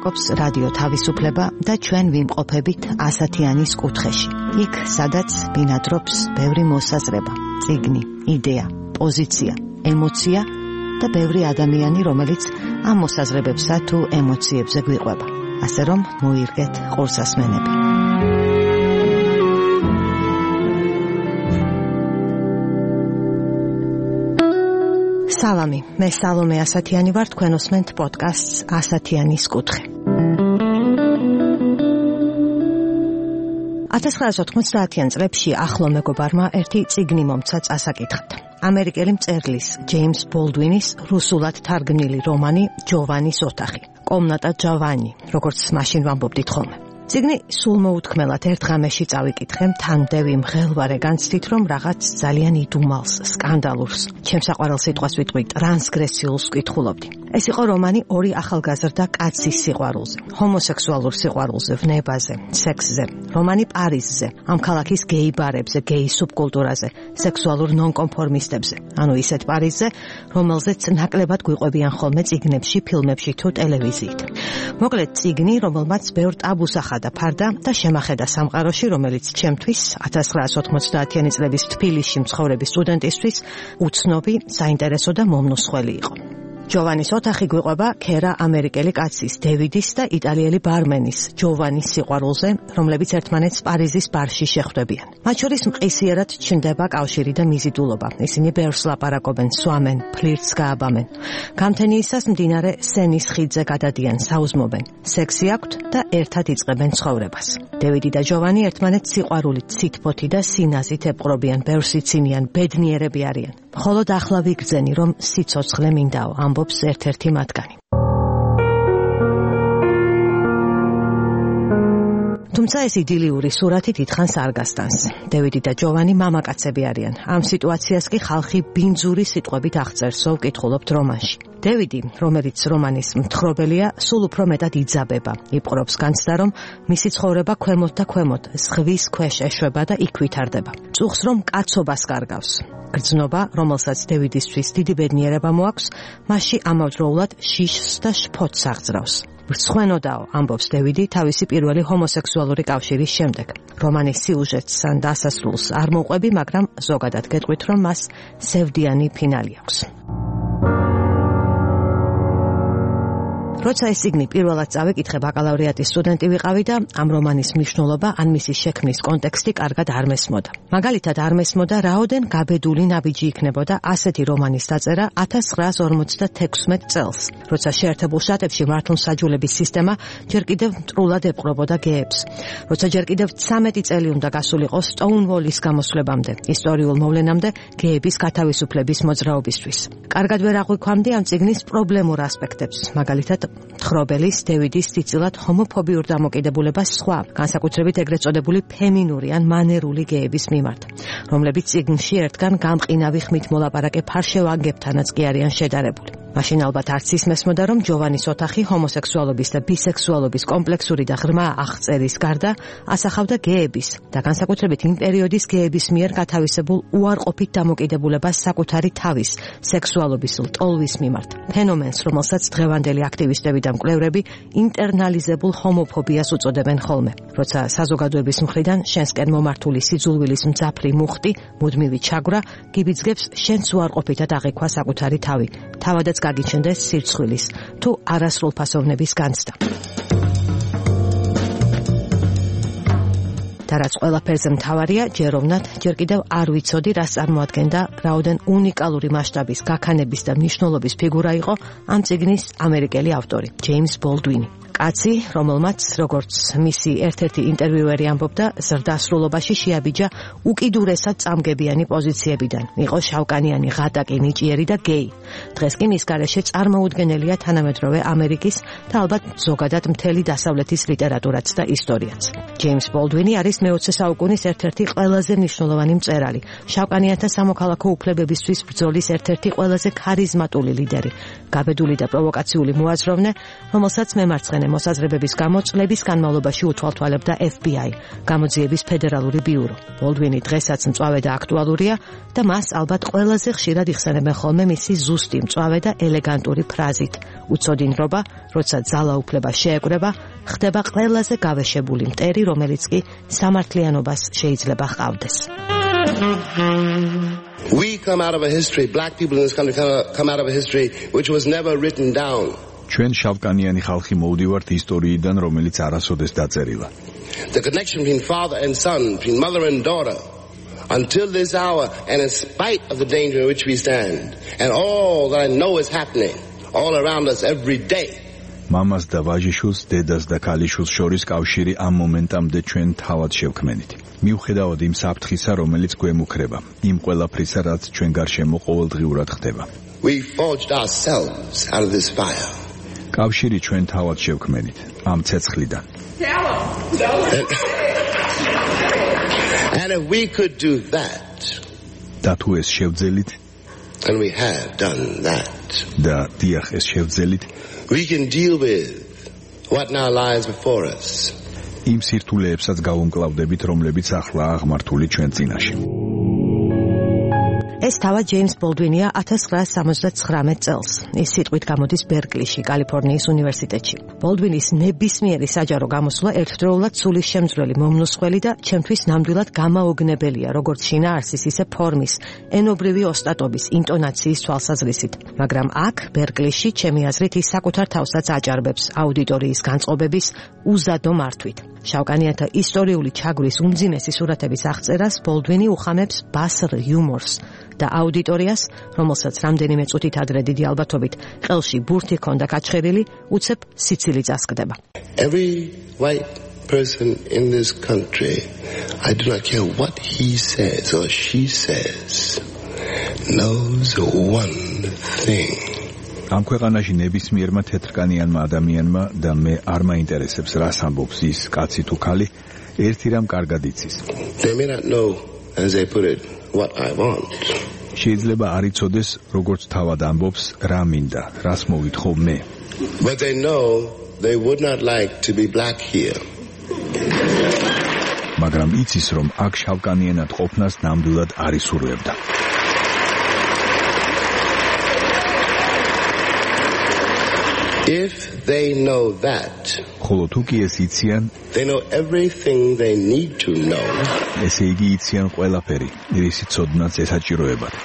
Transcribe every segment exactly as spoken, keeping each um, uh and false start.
ლაპარაკობს რადიო თავისუფლება და ჩვენ ვიმყოფებით ასათიანის კუთხეში. იქ, სადაც ბინადრობს ბევრი მოსაზრება, წიგნი, იდეა, პოზიცია, ემოცია და ბევრი ადამიანი, რომელიც ამ მოსაზრებებსა თუ ემოციებზე გვიყვება. ასე რომ მოირგეთ ყურსასმენები. სალამი, მე სალომე ასათიანი ვარ, თქვენ უსმენთ პოდკასტს ასათიანის კუთხე. ათას ცხრაასი ოთხმოცდაათიან წლებში ახლო მეგობარმა ერთი წიგნი მომცა წასაკითხად. ამერიკელი მწერლის ჯეიმს ბოლდვინის რუსულად თარგმნილი რომანი ჯოვანის ოთახი. კომნატა ჯავანი, როგორც მაშინ ვამბობდით ხოლმე. წიგნი სულ მოუთქმელად ერთ ღამეში წავიკითხე, თანდევი მღელვარე განცდით, რომ რაღაც ძალიან იდუმალს, სკანდალურს, ჩემს საყვარელ სიტყვას ვიტყვი, ტრანსგრესიულს ვკითხულობდი. ეს იყო რომანი ორი ახალგაზრდა კაცის სიყვარულზე, ჰომოსექსუალურ სიყვარულზე, ვნებაზე, სექსზე, რომანი პარიზზე, ამ ქალაქის გეი ბარებზე, გეი სუბკულტურაზე, სექსუალურ ნონკონფორმისტებზე, ანუ ისეთ პარიზზე, რომელზეც ნაკლებად გვიყვებიან ხოლმე წიგნებში, ფილმებში თუ ტელევიზიით. მოკლედ წიგნი, რომელმაც ბევრ ტაბუს ახადა ფარდა და შემახედა სამყაროში, რომელიც ჩემთვის ათას ცხრაასი ოთხმოცდაათიანი წლების თბილისში მცხოვრების სტუდენტისთვის უცნობი, საინტერესო და მომნუსხველი იყო. ჯოვანის ოთახი გვიყვება ქერა ამერიკელი კაცის, დევიდის და იტალიელი ბარმენის, ჯოვანის სიყვარულზე, რომლებიც ერთმანეთს პარიზის ბარში შეხვდებიან. მათ შორის მყისიერად ჩნდება კავშირი და მიზიდულობა. ისინი ბევრს ლაპარაკობენ, სვამენ, ფლირტს გააბამენ. გამთენიისას მდინარე სენის ხიდზე გადადიან, საუზმობენ, სექსი აქვთ და ერთად იწყებენ ცხოვრებას. დევიდი და ჯოვანი ერთმანეთს სიყვარულით, სითბოთი და სინაზით ეპყრობიან, ბევრს იცინიან, ბედნიერები არიან. მხოლოდ ახლა ვიგრძენი, რომ სიცოცხლე მინდაო, ამბობს ერთ-ერთი მათგანი. თუმცა ეს იდილიური სურათი დიდხანს არ გასტანს. დევიდი და ჯოვანი მამაკაცები არიან. ამ სიტუაციას კი ხალხი ბინძური სიტყვებით აღწერსო, ვკითხულობთ რომანში. დევიდი, რომელიც რომანის მთხრობელია, სულ უფრო მეტად იძაბება. იპყრობს განცდა, რომ მისი ცხოვრება ქვემოთ და ქვემოთ, ზღვის ქვეშ ეშვება და იქ ვითარდება. წუხს, რომ კაცობას კარგავს. გრძნობა, რომელსაც დევიდისთვის დიდი ბედნიერება მოაქვს, მასში ამავდროულად შიშს და შფოთს აღძრავს. ვრცხვენოდაო, ამბობს დევიდი თავისი პირველი ჰომოსექსუალური კავშირის შემდეგ. რომანის სიუჟეტს ან დასასრულს არ მოყვები, მაგრამ ზოგადად გეტყვით, რომ მას სევდიანი ფინალი აქვს. როცა ეს წიგნი პირველად წავიკითხე, ბაკალავრიატის სტუდენტი ვიყავი და ამ რომანის მნიშვნელობა ან მისი შექმნის კონტექსტი კარგად არ მესმოდა. მაგალითად არ მესმოდა, რაოდენ გაბედული ნაბიჯი იქნებოდა ასეთი რომანის დაწერა ათას ცხრაასი ორმოცდათექვსმეტ წელს, როცა შეერთებულ შტატებში მართლმსაჯულების სისტემა ჯერ კიდევ მტრულად ეპყრობოდა გეებს, როცა ჯერ კიდევ ცამეტი წელი უნდა გასულიყო სტოუნვოლის გამოსვლებამდე, ისტორიულ მოვლენამდე გეების გათავისუფლების მოძრაობისთვის. კარგად ვერ აღვიქვამდი ამ წიგნის პრობლემურ ასპექტებს, მაგალითად მთხრობელის დევიდის ციცილად ჰომოფობიურ დამოკიდებულებას სხვა, განსაკუთრებით ეგრეთ წოდებული ფემინური ან მანერული გეების მიმართ, რომლებიც წიგნში ერთგან გამყინავი ხმით მოლაპარაკე ფარშევანგებთანაც კი არიან შედარებული. მაშინ ალბათ არც ის მესმოდა, რომ ჯოვანის ოთახი ჰომოსექსუალობის და ბისექსუალობის კომპლექსური და ღრმა აღწერის გარდა ასახავდა გეების და განსაკუთრებით იმ პერიოდის გეების მიერ გათავისებულ უარყოფით დამოკიდებულებას საკუთარი თავის, სექსუალობის ლტოლვის მიმართ. ფენომენს, რომელსაც დღევანდელი აქტივისტები და მკვლევრები ინტერნალიზებულ ჰომოფობიას უწოდებენ ხოლმე. როცა საზოგადოების მხრიდან შენსკენ მომართული სიძულვილის მძაფრი მუხტი, მუდმივი ჩაგვრა, გიბიძგებს შენს უარყოფითად აღიქვა საკუთარი თავი. თავადაც გაგიჩნდეს სირცხვილის თუ არასრულფასოვნების განცდა. და რაც ყველაფერზე მთავარია, ჯეროვნად ჯერ კიდევ არ ვიცოდი, რას წარმოადგენდა, რაოდენ უნიკალური მასშტაბის, გაქანების და მნიშვნელობის ფიგურა იყო ამ წიგნის ამერიკელი ავტორი, ჯეიმს ბოლდვინი. კაცი, რომელმაც, როგორც მისი ერთ-ერთი ინტერვიუერი ამბობდა, ზრდასრულობაში შეაბიჯა უკიდურესად წამგებიანი პოზიციებიდან. იყო შავკანიანი, ღატაკი, ნიჭიერი და გეი. დღეს კი მის გარეშე წარმოუდგენელია თანამედროვე ამერიკის და ალბათ ზოგადად მთელი დასავლეთის ლიტერატურაც და ისტორიაც. ჯეიმს ბოლდვინი არის მეოცე საუკუნის ერთ-ერთი ყველაზე მნიშვნელოვანი მწერალი, შავკანიანთა სამოქალაქო უფლებებისთვის ბრძოლის ერთ-ერთი ყველაზე ქარიზმატული ლიდერი, გაბედული და პროვოკაციული მოაზროვნე, რომელსაც მემარცხენე მწვანე მოსაზრებების გამო წლების განმავლობაში უთვალთვალებდა F B I, გამოძიების ფედერალური ბიურო. ბოლდვინი დღესაც მწვავე და აქტუალურია და მას ალბათ ყველაზე ხშირად იხსენებენ ხოლმე მისი ზუსტი მწვავე და ელეგანტური ფრაზით. უცოდინრობა, როცა ძალაუფლება შეეკრება, ხდება ყველაზე გავეშებული მტერი, რომელიც კი სამართლიანობას შეიძლება ჰყავდეს. We come out of a history, black people in this country come out of a history which was never written down. ჩვენ შავკანიანი ხალხი მოვდივართ ისტორიიდან, რომელიც არასოდეს დაწერილა. The connection between father and son, between mother and daughter, until this hour, and in spite of the danger in which we stand, and all that I know is happening all around us every day. მამას და ვაჟიშვილს, დედას და ქალიშვილს შორის კავშირი ამ მომენტამდე ჩვენ თავად შევქმენით. მიუხედავად იმ საფრთხისა, რომელიც გვემუქრება, იმ ყველაფრისა, რაც ჩვენ გარშემო ყოველდღიურად ხდება. We forged ourselves out of this fire. კავშირი ჩვენ თავად შევქმენით ამ ცეცხლიდან. And if we could do that, და თუ ეს შევძელით, and we have done that, და დიახ ეს შევძელით, we can deal with what now lies before us. იმ სირთულეებსაც გავუმკლავდებით, რომლებიც ახლა აღმართული ჩვენ წინაშე. ეს თავად ჯეიმს ბოლდვინია ათას ცხრაას სამოცდათხრამეტ წელს. ის სიტყვით გამოდის ბერკლიში, კალიფორნიის უნივერსიტეტში. ბოლდვინის ნებისმიერი საჯარო გამოსვლა ერთდროულად სულისშემძვრელი, მომნუსხველი და ჩემთვის ნამდვილად გამაოგნებელია, როგორც შინაარსის, ისე ფორმის, ენობრივი ოსტატობის, ინტონაციის თვალსაზრისით. მაგრამ აქ, ბერკლიში, ჩემი აზრით, ის საკუთარ თავსაც აჭარბებს აუდიტორიის განწყობების უზადო მართვით. შავკანიანთა ისტორიული ჩაგვრის უმძიმესი სურათების აღწერას ბოლდვინი უხამებს ბასრ იუმორს და აუდიტორიას, რომელსაც რამდენიმე წუთით ადრე დიდი ალბათობით ყელში ბურთი ჰქონდა გაჩხერილი, უცებ სიცილი წასკდება. Every white person in this country, I do not care what he says or she says, knows one thing. ამ ქვეყანაში ნებისმიერმა თეთრკანიანმა ადამიანმა და მე არ მაინტერესებს რას ამბობს ის კაცი თუ ქალი, ერთი რამ კარგად იცის. They may not know, as they put it, what I want. შეიძლება არ იცოდეს, როგორც თავად ამბობს, რა მინდა, რას მოვითხოვ მე. But they know they would not like to be black here. მაგრამ იცის, რომ აქ შავკანიანად ყოფნას ნამდვილად არ ისურვებდა. If they know that, ხოლო თუ კი ეს იციან, they know everything they need to know. ესე იგი იციან ყველაფერი, რისი ცოდნაც ესაჭიროებათ.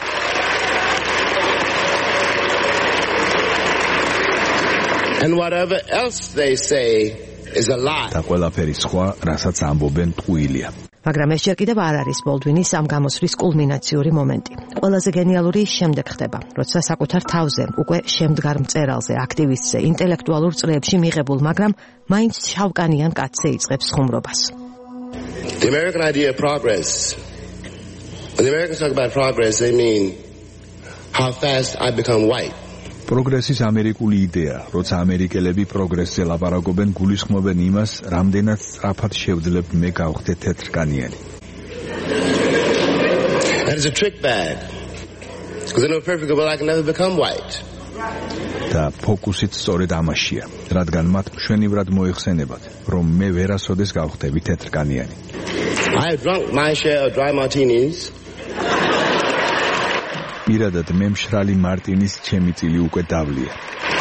And whatever else they say is a lie. და ყველაფერი სხვა, რასაც ამბობენ, ტყუილია. მაგრამ ეს ჯერ კიდევ არ არის ბოლდვინის ამ გამოსვლის კულმინაციური მომენტი. ყველაზე გენიალური შემდეგ ხდება, როცა საკუთარ თავზე, უკვე შემდგარ მწერალზე, აქტივისტზე, ინტელექტუალურ წრეებში მიღებულ, მაგრამ მაინც შავკანიან კაცზე იწყებს ხუმრობას. The American idea of progress. When the Americans talk about progress, they mean how fast I become white. პროგრესის ამერიკული იდეა, როცა ამერიკელები პროგრესზე ლაპარაკობენ, გულისხმობენ იმას, რამდენად სწრაფად შევძლებ მე გავხდე თეთრკანიანი. That is a trick bag. Because they know perfectly well I can never become white. და ფოკუსით სწორედ ამაშია, რადგან მათ მშვენივრად მოიხსენებათ, რომ მე ვერასოდეს გავხდები თეთრკანიანი. I have drunk my share of dry martinis. პირადად მე მშრალი მარტინის ჩემი წილი უკვე დავლია.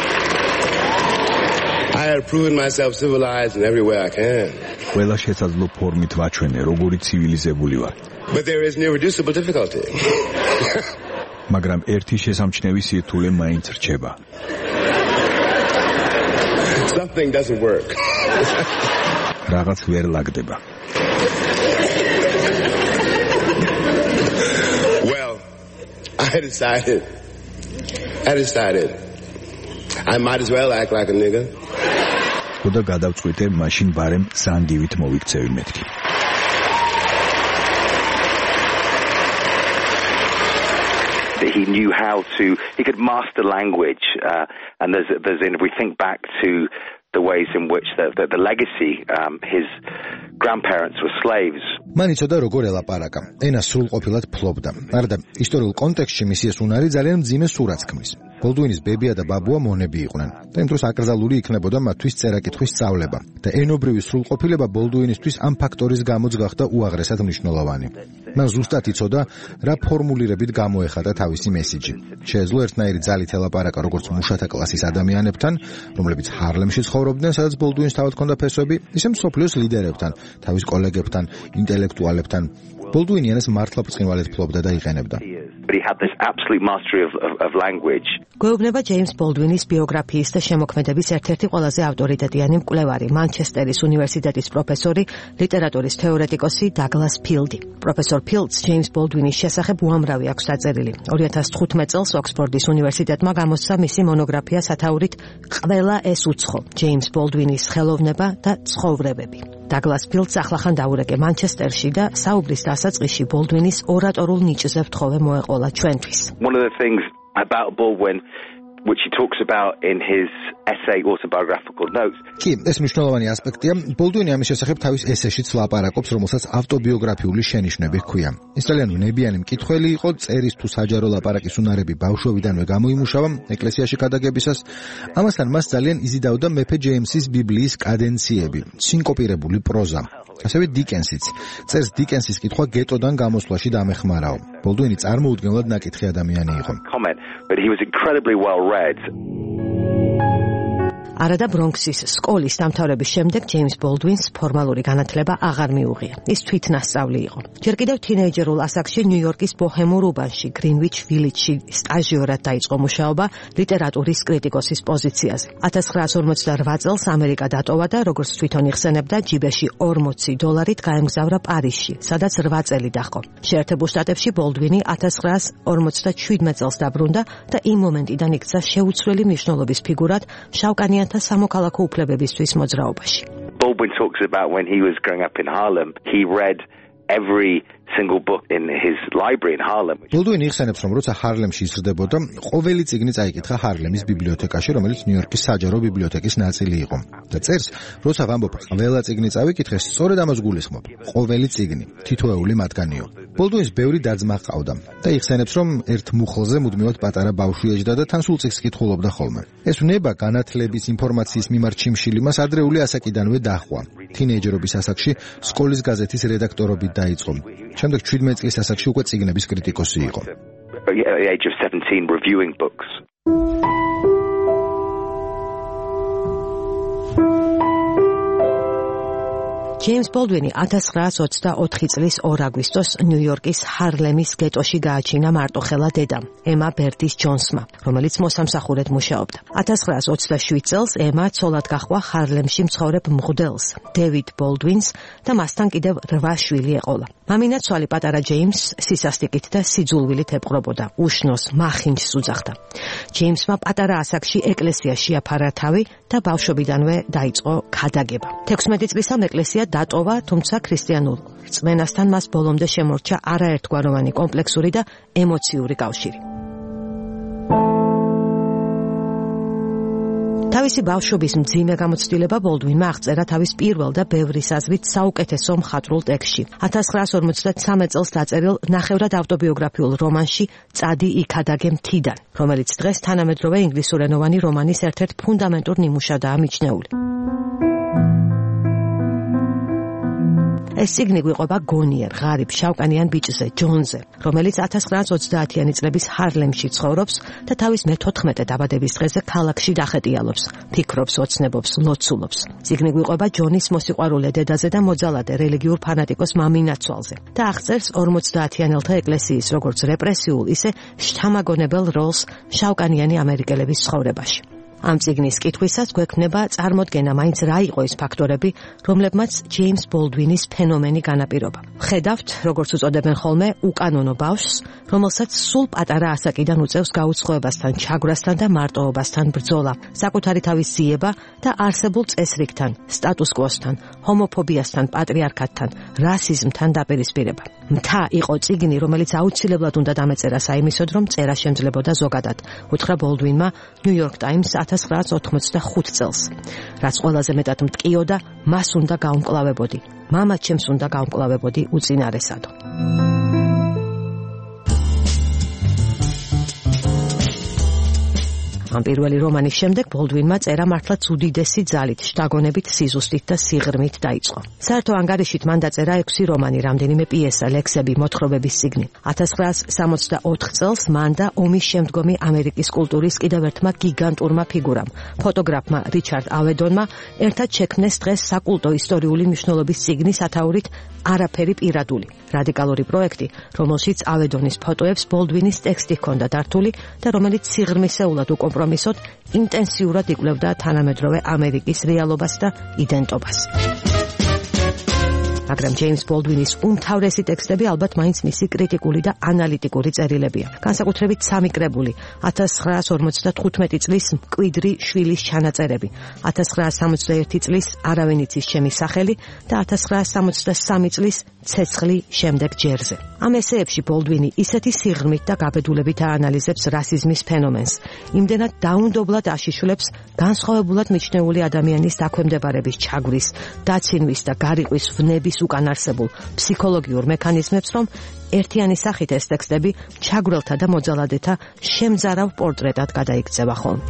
I have proven myself civilized in every way I can. ყველა შესაძლო ფორმით ვაჩვენე, როგორი ცივილიზებული ვარ. But there is an irreducible difficulty. მაგრამ ერთი შესამჩნევი სირთულე მაინც რჩება. Something doesn't work. რაღაც ვერ ლაგდება. Well, I decided, I decided, I might as well act like a nigger. ხოდა გადავწყვიტე, მაშინ ბარემ სანგივით მოვიქცევი მეთქი. He knew how to, he could master language, uh, and there's, there's, if we think back to the ways in which the, the, the legacy, um, his grandparents were slaves. მან იცოდა როგორ ელაპარაკა, ენა სრულყოფილად ფლობდა. არადა ისტორიულ კონტექსტში მისი ეს უნარი ძალიან მძიმე სურათს ქმნის. ბოლდუინის ბებია და ბაბუა მონები იყვნენ. და იმ დროს აკრძალული იქნებოდა მათთვის წერა-კითხვის სწავლება. და ენობრივი სრულყოფილება ბოლდუინისთვის ამ ფაქტორის გამოც გახდა უაღრესად მნიშვნელოვანი. მან ზუსტად იცოდა, რა ფორმულირებით გამოეხატა თავისი მესიჯი. შეეძლო ერთნაირი ძალით ელაპარაკა როგორც მუშათა კლასის ადამიანებთან, რომლებიც ჰარლემში ცხოვრობდნენ, სადაც ბოლდუინს თავად ჰქონდა ფესვები, ისე მსოფლიოს ლიდერებთან, თავის კოლეგებთან, ინტელექტუალებთან. ბოლდუინი ენას მართლა ბრწყინვალედ ფლობდა და იყენებდა. But he had this absolute mastery of, of, of language. გვეუბნება ჯეიმს ბოლდუინის ბიოგრაფიის და შემოქმედების ერთ-ერთი ყველაზე ავტორიტეტიანი მკვლევარი, მანჩესტერის უნივერსიტეტის პროფესორი, ლიტერატურის თეორეტიკოსი დაგლას ფილდი. პროფესორ ფილდს ჯეიმს ბოლდუინის შესახებ უამრავი აქვს დაწერილი. ორი ათას თხუთმეტ წელს ოქსფორდის უნივერსიტეტმა გამოსცა მისი მონოგრაფია სათაურით „ყველა ეს უცხო: ჯეიმს ბოლდუინის ხელოვნება და ცხოვრებები“. დაგლას ფილდს ახლახან დაურეკე მანჩესტერში და საუბრის დასაწყისში ბოლდუინის ორატორულ ნიჭზე ვთხოვე მოეყოლა ჩვენთვის. One of the things about Baldwin, which he talks about in his essay autobiographical notes. კი, ეს მნიშვნელოვანი ასპექტია. ბოლდუინი ამის შესახებ თავის ესეშიც ლაპარაკობს, რომელსაც ავტობიოგრაფიული შენიშვნები ჰქვია. ის ძალიან უნებიანი მკითხველი იყო, წერის თუ საჯარო ლაპარაკის უნარები ბავშვობიდანვე გამოიმუშავა ეკლესიაში გადაგებისას. ამასთან მას ძალიან იზიდავდა მეფე ჯეიმსის ბიბლიის კადენციები, სინკოპირებული პროზა. ასევე დიკენსიც. წერს დიკენსის კითხვა გეტოდან გამოსვლაში დამეხმარაო. ბოლდუინი წარმოუდგენლად ნაკითხი ადამიანი იყო. But he was incredibly well read. არადა ბრონქსის სკოლის დამთავრების შემდეგ ჯეიმს ბოლდუინს ფორმალური განათლება აღარ მიუღია. ის თვითნასწავლი იყო. ჯერ კიდევ თინეიჯერულ ასაკში ნიუ-იორკის ბოჰემურ უბანში, გრინვიჩ ვილიჯში სტაჟიორად დაიწყო მუშაობა ლიტერატურის კრიტიკოსის პოზიციაზე. ათას ცხრაას ორმოცდაოთხ წელს ამერიკა დატოვა და როგორც თვითონ იხსენებდა, ჯიბეში ორმოცი დოლარით გაემგზავრა პარიზში, სადაც რვა წელი დაჰყო. შეერთებულ შტატებში ბოლდუინი ათას ცხრაას ორმოცდაშვიდ წელს დაბრუნდა და იმ მომენტიდან იქცა შეუცვლელი მნიშვნელობის ფიგურად შავკანიან სამოქალაქო უფლებებისთვის მოძრაობაში. Baldwin talks about when he was growing up in Harlem, he read every single book in his library in Harlem. ბოლდუინი იხსენებს, რომ როცა ჰარლემში იზრდებოდა, ყოველი წიგნი წაიკითხა ჰარლემის ბიბლიოთეკაში, რომელიც ნიუ-იორკის საჯარო ბიბლიოთეკის ნაწილი იყო. და წერს, როცა ვამბობ, ყველა წიგნი წავიკითხე, სწორედ ამას გულისხმობ. ყოველი წიგნი, თითოეული მათგანიო. ბოლდუინს ბევრი და-ძმა ჰყავდა და იხსენებს, რომ ერთ მუხლზე მუდმივად პატარა ბავშვი ეჯდა და თან სულ წიგნს კითხულობდა ხოლმე. ეს უნება განათლების ინფორმაციის მიმართ ჩიმშილი მას ადრეული ასაკიდანვე დაჰყვა. თინეიჯერობის ასაკში სკოლის გაზეთის რედაქტორობით დაიწყო. შემდეგ შვიდმეტ წლის ასაკში უკვე წიგნების კრიტიკოსი იყო. At the age of seventeen, reviewing books. ჯეიმს ბოლდუინი ათას ცხრაას ოცდაოთხ წლის ორ აგვისტოს ნიუ-იორკის ჰარლემის გეტოში გააჩინა მარტოხელა დედამ, ემა ბერდის ჯონსმა, რომელიც მოსამსახურედ მუშაობდა. ათას ცხრაას ოცდაშვიდ წელს ემა ცოლად გაჰყვა ჰარლემში მცხოვრებ მღვდელს, დევიდ ბოლდუინს და მასთან კიდევ რვა შვილი ეყოლა. მამინაცვალი პატარა ჯეიმს სისასტიკით და სიძულვილით ეპყრობოდა, უშნოს, მახინჯს უძახდა. ჯეიმსმა პატარა ასაკში ეკლესიაში აფარა თავი და ბავშვობიდანვე დაიწყო ქადაგება. თექვსმეტი წლისამ ეკლესია დატოვა, თუმცა ქრისტიანულ რწმენასთან მას ბოლომდე შემორჩა არაერთგვაროვანი კომპლექსური და ემოციური კავშირი. თავისი ბავშვობის მძიმე გამოცდილება ბოლდუინმა აღწერა თავის პირველ და ბევრი საზრით საუკეთესო მხატვრულ ტექსტში. ათას ცხრაას ორმოცდათრამეტ წელს დაწერილ ნახევრად ავტობიოგრაფიულ რომანში „წადი იქადაგე მთიდან“, რომელიც დღეს თანამედროვე ინგლისურენოვანი რომანის ერთ-ერთ ფუნდამენტურ ნიმუშადაა მიჩნეული. ეს წიგნი გვიყვება გონიერ, ღარიბ, შავკანიან ბიჭზე, ჯონზე, რომელიც ათას ცხრაას ოცდაათიანი წლების ჰარლემში ცხოვრობს და თავის მეთოთხმეტე დაბადების დღეზე ქალაქში დახეტიალობს, ფიქრობს, ოცნებობს, ლოცულობს. წიგნი გვიყვება ჯონის მოსიყვარულე დედაზე და მოძალადე რელიგიურ ფანატიკოს მამინაცვალზე და აღწერს ორმოცდაათიანელთა ეკლესიის როგორც რეპრესიულ, ისე შთამაგონებელ როლს შავკანიანი ამერიკელების ცხოვრებაში. ამ წიგნის კითხვისას გვექნება წარმოდგენა მაინც რა იყო ის ფაქტორები, რომლებმაც ჯეიმს ბოლდუინის ფენომენი განაპირობა. ხედავთ, როგორც უწოდებენ ხოლმე, უკანონო ბავშვს, რომელსაც სულ პატარა ასაკიდან უწევს გაუცხოებასთან, ჩაგვრასთან და მარტოობასთან ბრძოლა, საკუთარი თავის ძიება და არსებულ წესრიგთან, სტატუს-კვოსთან, ჰომოფობიასთან, პატრიარქატთან, რასიზმთან დაპირისპირება. მთა იყო წიგნი, რომელიც აუცილებლად უნდა დამეწერა საიმისოდ, რომ წერა შემძლებოდა ზოგადად, უთხრა ბოლდუინმა New York Times ათას ცხრაას ოთხმოცდახუთ წელს. რაც ყველაზე მეტად მტკიოდა, მას უნდა გაუმკლავებოდი. მამა ჩემს უნდა გაუმკლავებოდი უწინარესადო. ამ პირველი რომანის შემდეგ ბოლდვინმა წერა მართლაც უდიდესი ძალით, შთაგონებით, სიზუსტით და სიღრმით დაიწყო. საერთო ანგარიშით მან დაწერა ექვსი რომანი, რამდენიმე პიესა, ლექსები, მოთხრობების წიგნი. ათას ცხრაას სამოცდაოთხ წელს მან და ომის შემდგომი ამერიკის კულტურის კიდევ ერთმა გიგანტურმა ფიგურამ, ფოტოგრაფმა რიჩარდ ავედონმა ერთად შექმნეს დღეს საკულტო ისტორიული მნიშვნელობის წიგნი სათაურით არაფერი პირადული. რადიკალური პროექტი, რომელშიც ავედონის ფოტოებს ბოლდვინის ტექსტი ჰქონდა დართული და რომელიც სიღრმისეულად უკომპრომისოდ ინტენსიურად იკვლევდა თანამედროვე ამერიკის რეალობას და იდენტობას. მაგრამ ჯეიმს ბოლდვინის უმთავრესი ტექსტები ალბათ მაინც მისი კრიტიკული და ანალიტიკური წერილებია. განსაკუთრებით სამი კრებული, ათას ცხრაას ორმოცდათხუთმეტი წლის მკვიდრი შვილის ჩანაწერები, ათას ცხრაას სამოცდაერთი წლის არავინ იცის ჩემი სახელი და ათას ცხრაას სამოცდასამი წლის ცეცხლი შემდეგ ჯერზე. ამ ესეებში ბოლდვინი ისეთი სიღრმით და გაბედულებით აანალიზებს რასიზმის ფენომენს, იმდენად დაუნდობლად აშიშვლებს განსხვავებულად მიჩნეული ადამიანის დაქვემდებარების ჩაგვრის, დაცინვის და გარიყვის ვნების უკან არსებულ ფსიქოლოგიურ მექანიზმებს, რომ ერთიანი სახით ეს ტექსტები ჩაგვრელთა და მოძალადეთა შემძარავ პორტრეტად გადაიქცევა ხოლმე.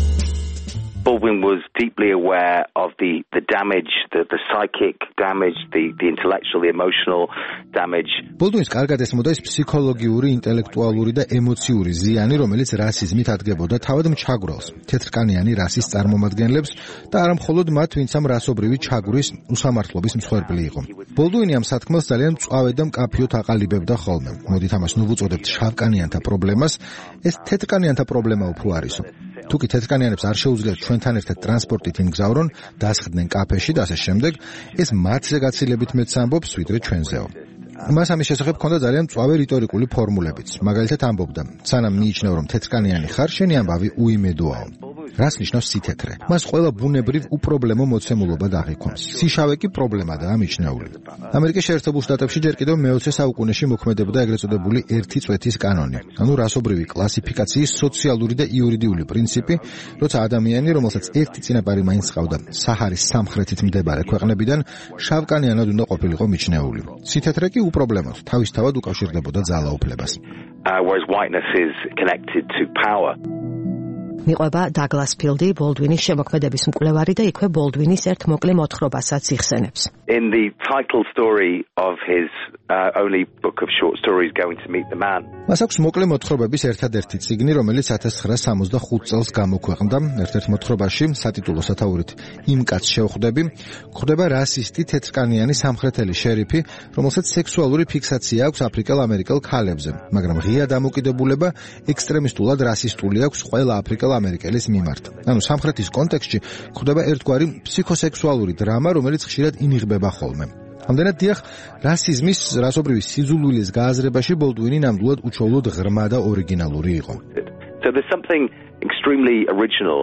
Baldwin was deeply aware of the, the damage, the, the psychic damage, the, the intellectual, the emotional damage. Baldwin's კარგად ესმოდა ის ფსიქოლოგიური, ინტელექტუალური და ემოციური ზიანი, რომელიც რასიზმით ადგებოდა თავად მჩაგვრელს, თეთრკანიანი რასის წარმომადგენლებს და არა მხოლოდ მათ, ვინც ამ რასობრივი ჩაგვრის უსამართლობის მსხვერპლი იყო. Baldwin ამ სათქმელს ძალიან მწვავე და მკაფიოდ აყალიბებდა ხოლმე. მოდით ამას ნუ ვუწოდებთ შავკანიანთა პრობლემას, ეს თეთრკანიანთა პრობლემა უფრო არისო. თუ კი თეთრკანიანებს არ შეუძლიათ ჩვენთან ერთად ტრანსპორტით იმგზავრონ, დასხდნენ კაფეში და ასე შემდეგ, ეს მათზე გაცილებით მეც ამბობს, ვიდრე ჩვენზეო. მას ამის შესახებ ჰქონდა ძალიან მწვავე რიტორიკული ფორმულებიც. მაგალითად ამბობდა: "სანამ მიიჩნევ, რომ თეთრკანიანი ხარ, შენი ამბავი უიმედოაო." რას ნიშნავს სითეთრე? მას ყველა ბუნებრივ უპრობლემო მოცემულობა დაღიქვამს. სიშავე კი პრობლემადაა მიჩნეული. ამერიკის შეერთებულ შტატებში ჯერ კიდევ მეოცე საუკუნეში მოქმედებდა ეგრეთ წოდებული ერთი წვეთის კანონი, ანუ რასობრივი კლასიფიკაციის სოციალური და იურიდიული პრინციპი, როცა ადამიანი, რომელსაც ერთი წინაპარი მაინც ჰყავდა საჰარის სამხრეთით მდებარე ქვეყნებიდან, შავკანიანად უნდა ყოფილიყო მიჩნეული. სითეთრე კი უპრობლემოდ, თავისთავად უკავშირდებოდა ძალაუფლებას. Uh, whereas whiteness is connected to power. მიყვება დაგლას ფილდი, ბოლდვინის შემოქმედების მკვლევარი და იქვე ბოლდვინის ერთ მოკლე მოთხრობასაც იხსენებს. In the title story of his uh, only book of short stories, Going to Meet the Man. მას აქვს მოკლე მოთხრობების ერთადერთი წიგნი, რომელიც ათას ცხრაას სამოცდახუთ წელს გამოქვეყნდა. ერთ-ერთ მოთხრობაში, სატიტულო სათაურით "იმ კაცს შევხვდები", გვხვდება რასისტი თეთრკანიანი სამხრეთელი შერიფი, რომელსაც სექსუალური ფიქსაცია აქვს აფრიკელ-ამერიკელ ქალებზე, მაგრამ ღია დამოკიდებულება ექსტრემისტულად რასისტული აქვს ყველა აფრიკელ ამერიკელის მიმართ. ანუ სამხრეთის კონტექსტში გვხვდება ერთგვარი ფსიქოსექსუალური დრამა, რომელიც ხშირად ინიღბება ხოლმე. ამდენად დიახ, რასიზმის, რასობრივი სიძულვილის გააზრებაში ბოლდვინი ნამდვილად უჩვეულოდ ღრმა და ორიგინალური იყო. So there's something extremely original.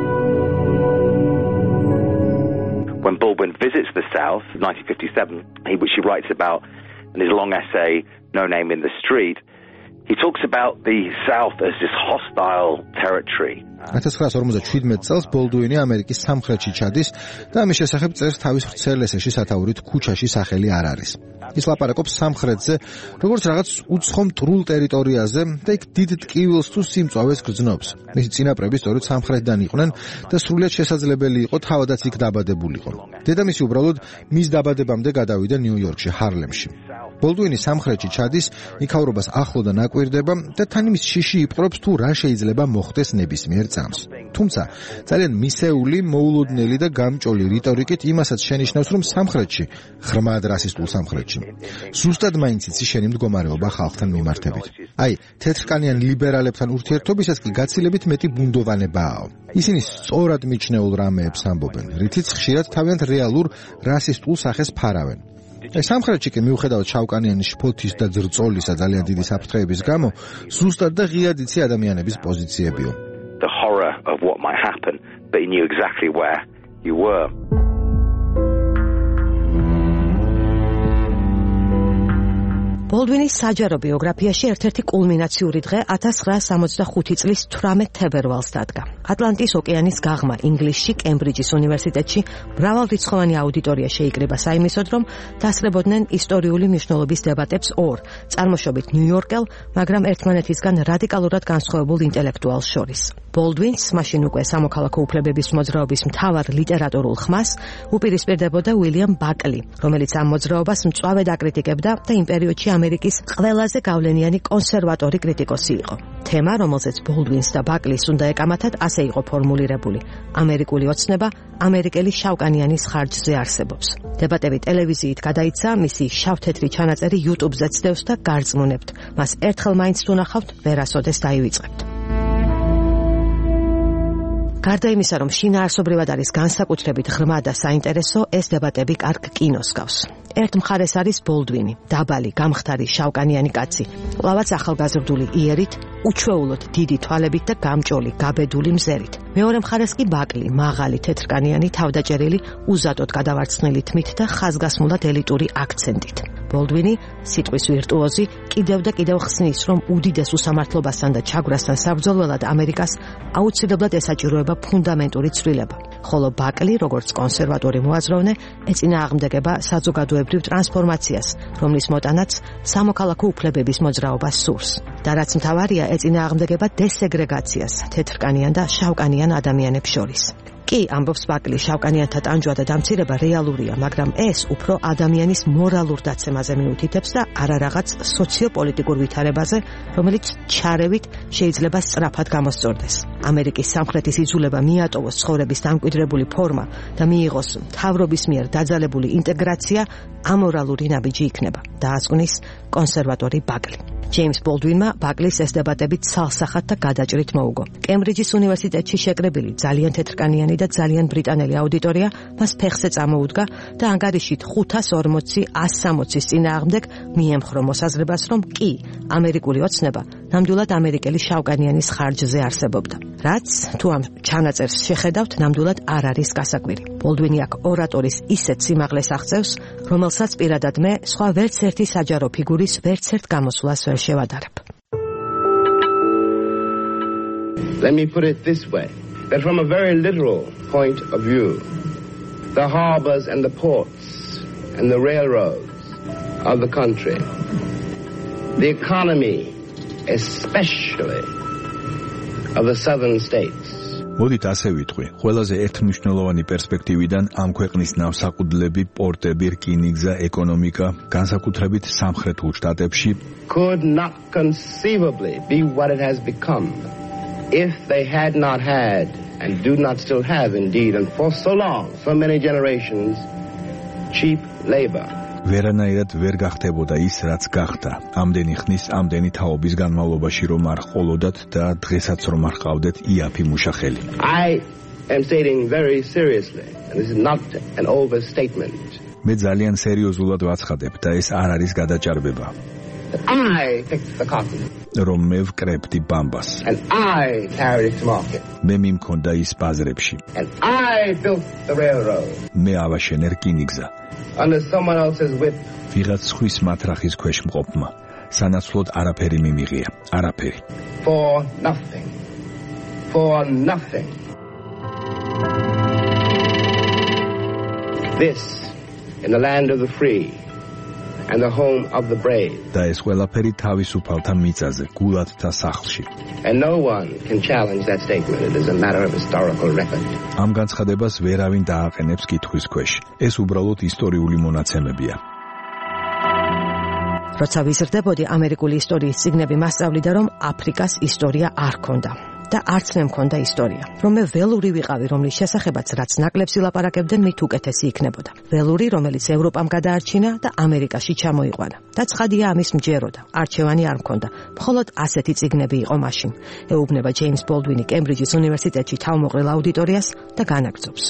When Baldwin visits the South, nineteen fifty-seven, which he writes about in his long essay, No Name in the Street, he talks about the South as this hostile territory. ათას ცხრაას ორმოცდაშვიდმეტ წელს ბოლდუინი ამერიკის სამხრეთში ჩადის და ამის შესახებ წერს თავის ვრცელ ესეში სათაურით "ქუჩაში სახელი არ არის". ის ლაპარაკობს სამხრეთზე, როგორც რაღაც უცხო მტრულ ტერიტორიაზე და იქ დიდ ტკივილს თუ სიმწვავეს გრძნობს. მისი წინაპრები სწორედ სამხრეთიდან იყვნენ და სრულიად შესაძლებელი იყო თავადაც იქ დაბადებულიყო. დედამისი უბრალოდ მის დაბადებამდე გადავიდა ნიუ-იორკში, ჰარლემში. ბოლდუინი სამხრეთში ჩადის, იქაურობას ახლო და ნაკვირდება და თან იმის შიში იპყრობს თუ რა შეიძლება მოხდეს ნებისმიერ წამს. თუმცა ძალიან მისეული, მოულოდნელი და გამჭოლი რიტორიკით იმასაც შენიშნავს, რომ სამხრეთში, ღრმად რასისტულ სამხრეთში, ზუსტად მაინც იცის შენი მდგომარეობა ხალხთან მიმართებით. აი, თეთრკანიან ლიბერალებთან ურთიერთობისას კი გაცილებით მეტი ბუნდოვანებაა. ისინი სწორად მიჩნეულ რამეებს ამბობენ, რითიც ხშირად თავიანთ რეალურ რასისტულ სახეს ფარავენ. ეს სამხრეთში კი მიუხედავად შავკანიანის შფოთის და ძრწოლისა ძალიან დიდი საფრთხეების გამო, ზუსტად და ღიად იცი ადამიანების პოზიციებიო. The horror of what might happen, but he knew exactly where you were. ბოლდვინის საჯარო ბიოგრაფიაში ერთ-ერთი კულმინაციური დღე ათას ცხრაასი სამოცდახუთი წლის თვრამეტ თებერვალს დადგა. ატლანტის ოკეანის გაღმა ინგლისში, კემბრიჯის უნივერსიტეტში მრავალრიცხოვანი აუდიტორია შეიკრიბა საიმისოდ, რომ დასწრებოდნენ ისტორიული მნიშვნელობის დებატებს ორ, წარმოშობით ნიუ-იორკელ, მაგრამ ერთმანეთისგან რადიკალურად განსხვავებულ ინტელექტუალს შორის. ბოლდვინს, მაშინ უკვე სამოქალაქო უფლებების მოძრაობის მთავარ ლიტერატურულ ხმას, უპირისპირდებოდა უილიამ ბაკლი, რომელიც ამ მოძრაობას მწვავედ აკრიტიკებდა და იმ პერიოდში ამერიკის ყველაზე გავლენიანი კონსერვატორი კრიტიკოსი იყო. თემა, რომელზეც ბოლდვინს და ბაკლის უნდა ეკამათათ, ასე იყო ფორმულირებული: ამერიკული ოცნება ამერიკელი შავკანიანის ხარჯზე არსებობს. დებატები ტელევიზიით გადაიცა, მისი შავ-თეთრი ჩანაწერი YouTube-ზე ცდევს და გარწმუნებთ. მას ერთხელ მაინც თუ ნახავთ, ვერასოდეს დაივიწყებთ. გარდა იმისა, რომ შინაარსობრივად არის განსაკუთრებით ღრმა და საინტერესო, ეს დებატები კარგ კინოს გავს. ერთ მხარეს არის ბოლდვინი, დაბალი, გამხდარი, შავკანიანი კაცი, კვლავაც ახალგაზრდული იერით, უჩვეულოდ დიდი თვალებით და გამჭოლი, გაბედული მზერით. მეორე მხარეს კი ბაკლი, მაღალი, თეთრკანიანი, თავდაჭერილი, უზადოდ გადავარცხნილი თმით და ხაზგასმულად ელიტური აქცენტით. ბოლდვინი, სიტყვის ვირტუოზი, კიდევ და კიდევ ხსნის, რომ უდიდეს უსამართლობასთან და ჩაგვრასთან საბრძოლველად ამერიკას აუცილებლად ესაჭიროება ფუნდამენტური ცვლილება. ხოლო ბაკლი, როგორც კონსერვატორი მოაზროვნე, ეწინააღმდეგება საზოგადოებრივ ტრანსფორმაციას, რომლის მოტანაც სამოქალაქო უფლებების მოძრაობას სურს. და რაც მთავარია, ეწინააღმდეგება დესეგრეგაციას თეთრკანიან და შავკანიან ადამიანებს შორის. კი, ამბობს ბაკლი, შავკანიანთა ტანჯვა და დამცირება რეალურია, მაგრამ ეს უფრო ადამიანის მორალურ დაცემაზე მიუთითებს და არა რაღაც სოციოპოლიტიკურ ვითარებაზე, რომელიც ჩარევით შეიძლება სწრაფად გამოსწორდეს. ამერიკის სამხრეთის იძულება მიატოვოს ცხოვრების დამკვიდრებული ფორმა და მიიღოს მთავრობის მიერ დაძალებული ინტეგრაცია ამორალური ნაბიჯი იქნება, დაასკვნის კონსერვატორი ბაკლი. ჯეიმს ბოლდვინმა ბაკლის ეს დებატები ცალსახად და გადაჭრით მოუგო. კემბრიჯის უნივერსიტეტში შეკრებილი ძალიან თეთრკანიანი და ძალიან ბრიტანელი აუდიტორია მას ფეხზე წამოუდგა და ანგარიშით ხუთას ორმოცი ას სამოცის წინააღმდეგ მიემხრო მოსაზრებას, რომ კი, ამერიკული ოცნება ნამდვილად ამერიკელი შავკანიანის ხარჯზე არსებობდა. რაც, თუ ამ ჩანაწერს შეხედავთ, ნამდვილად არ არის გასაკვირი. ბოლდვინი აქ ორატორის ისეთ სიმაღლეს აღწევს, რომელსაც პირადად მე სხვა ვერც ერთი საჯარო ფიგურის ვერც ერთ გამოსვლას ვერ შევადარებ. Let me put it this way, that from a very literal point of view, the harbors and the ports and the railroads of the country, the economy, especially of the southern states. მოდით ასე ვიტყვი, ყველაზე ერთმნიშვნელოვანი პერსპექტივიდან ამ ქვეყნის ნავსაყუდლები, პორტები, რკინიგზა, ეკონომიკა, განსაკუთრებით სამხრეთულ შტატებში could not conceivably be what it has become if they had not had and do not still have indeed and for so long, so many generations, cheap labor. ვერანაირად ვერ გახდებოდა ის, რაც გახდა. ამდენი ხნის, ამდენი თაობის განმავლობაში რომ არ ყოლოდათ და დღესაც რომ არ ყავდეთ იაფი მუშახელი. I am stating very seriously, and this is not an overstatement. მე ძალიან სერიოზულად ვაცხადებ და ეს არ არის გადაჭარბება. I picked the cotton. რომ მე ვკრებდი ბამბას. And I carried it to market. მე მიმქონდა ის ბაზრებში. And I built the railroad. მე ავაშენე რკინიგზა. Under someone else's whip. ვიღაც ხვის მათრახის ქვეშ მყოფმა. სანაცვლოდ არაფერი მიმიღია. არაფერი. For nothing. For nothing. This in the land of the free. And the home of the brave. და ეს ყველაფერი თავისუფალთა მიწაზე, გულადთა სახლში. And no one can challenge that statement. It is a matter of historical record. ამ განცხადებას ვერავინ დააყენებს კითხვის ქვეშ. ეს უბრალოდ ისტორიული მონაცემებია. როცა ვიზრდებოდი ამერიკული ისტორიის წიგნები მასწავლიდა, რომ აფრიკას ისტორია არ ქონდა. და არც მე მქონდა ისტორია. რომ მე ველური ვიყავი, რომლის შესახებაც რაც ნაკლებს ილაპარაკებდნენ, მით უკეთესი იქნებოდა. ველური, რომელიც ევროპამ გადაარჩინა და ამერიკაში ჩამოიყვანა. და ცხადია ამის მჯეროდა. არჩევანი არ მქონდა. მხოლოდ ასეთი წიგნები იყო მაშინ. ეუბნება ჯეიმს ბოლდვინი კემბრიჯის უნივერსიტეტში თავმოყრილ აუდიტორიას და განაგრძობს.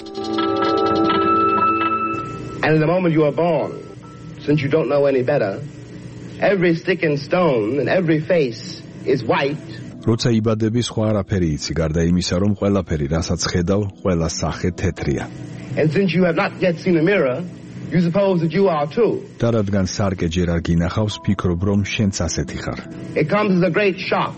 And the moment you are born, since you don't know any better, every stick and stone and every face is white. როცა იბადები, სხვა არაფერი იცი, გარდა იმისა, რომ ყველაფერი, რასაც ხედავ, ყველა სახე თეთრია. And since you have not yet seen a mirror, you suppose that you are too. და რადგან სარკე ჯერ არ გინახავს, ფიქრობ, რომ შენც ასეთი ხარ. It comes as a great shock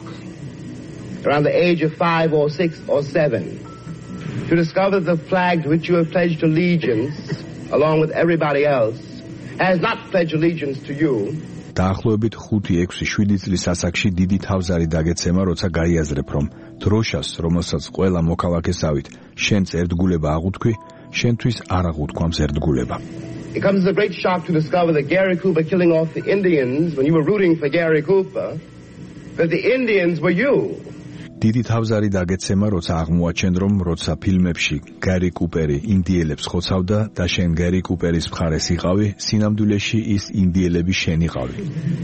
around the age of five or six or seven to discover that the flag to which you have pledged allegiance, along with everybody else, has not pledged allegiance to you. დაახლოებით ხუთი, ექვსი, შვიდი წლის ასაკში დიდი თავზარი დაგეცემა, როცა გაიაზრებ, რომ დროშას, რომელსაც ყველა მოქალაქესავით, შენც ერთგულება აღუთქვი, შენთვის არ აღუთქვამს ერთგულება. It comes as a great shock to discover that Gary Cooper killing off the Indians when you were rooting for Gary Cooper, that the Indians were you. დიდი თავზარი დაგეცემა, როცა აღმოაჩენ, რომ როცა ფილმებში გარი კუპერი ინდიელებს ხოცავდა და შენ გარი კუპერის მხარეს იყავი, სინამდვილეში ის ინდიელები შენ იყავი.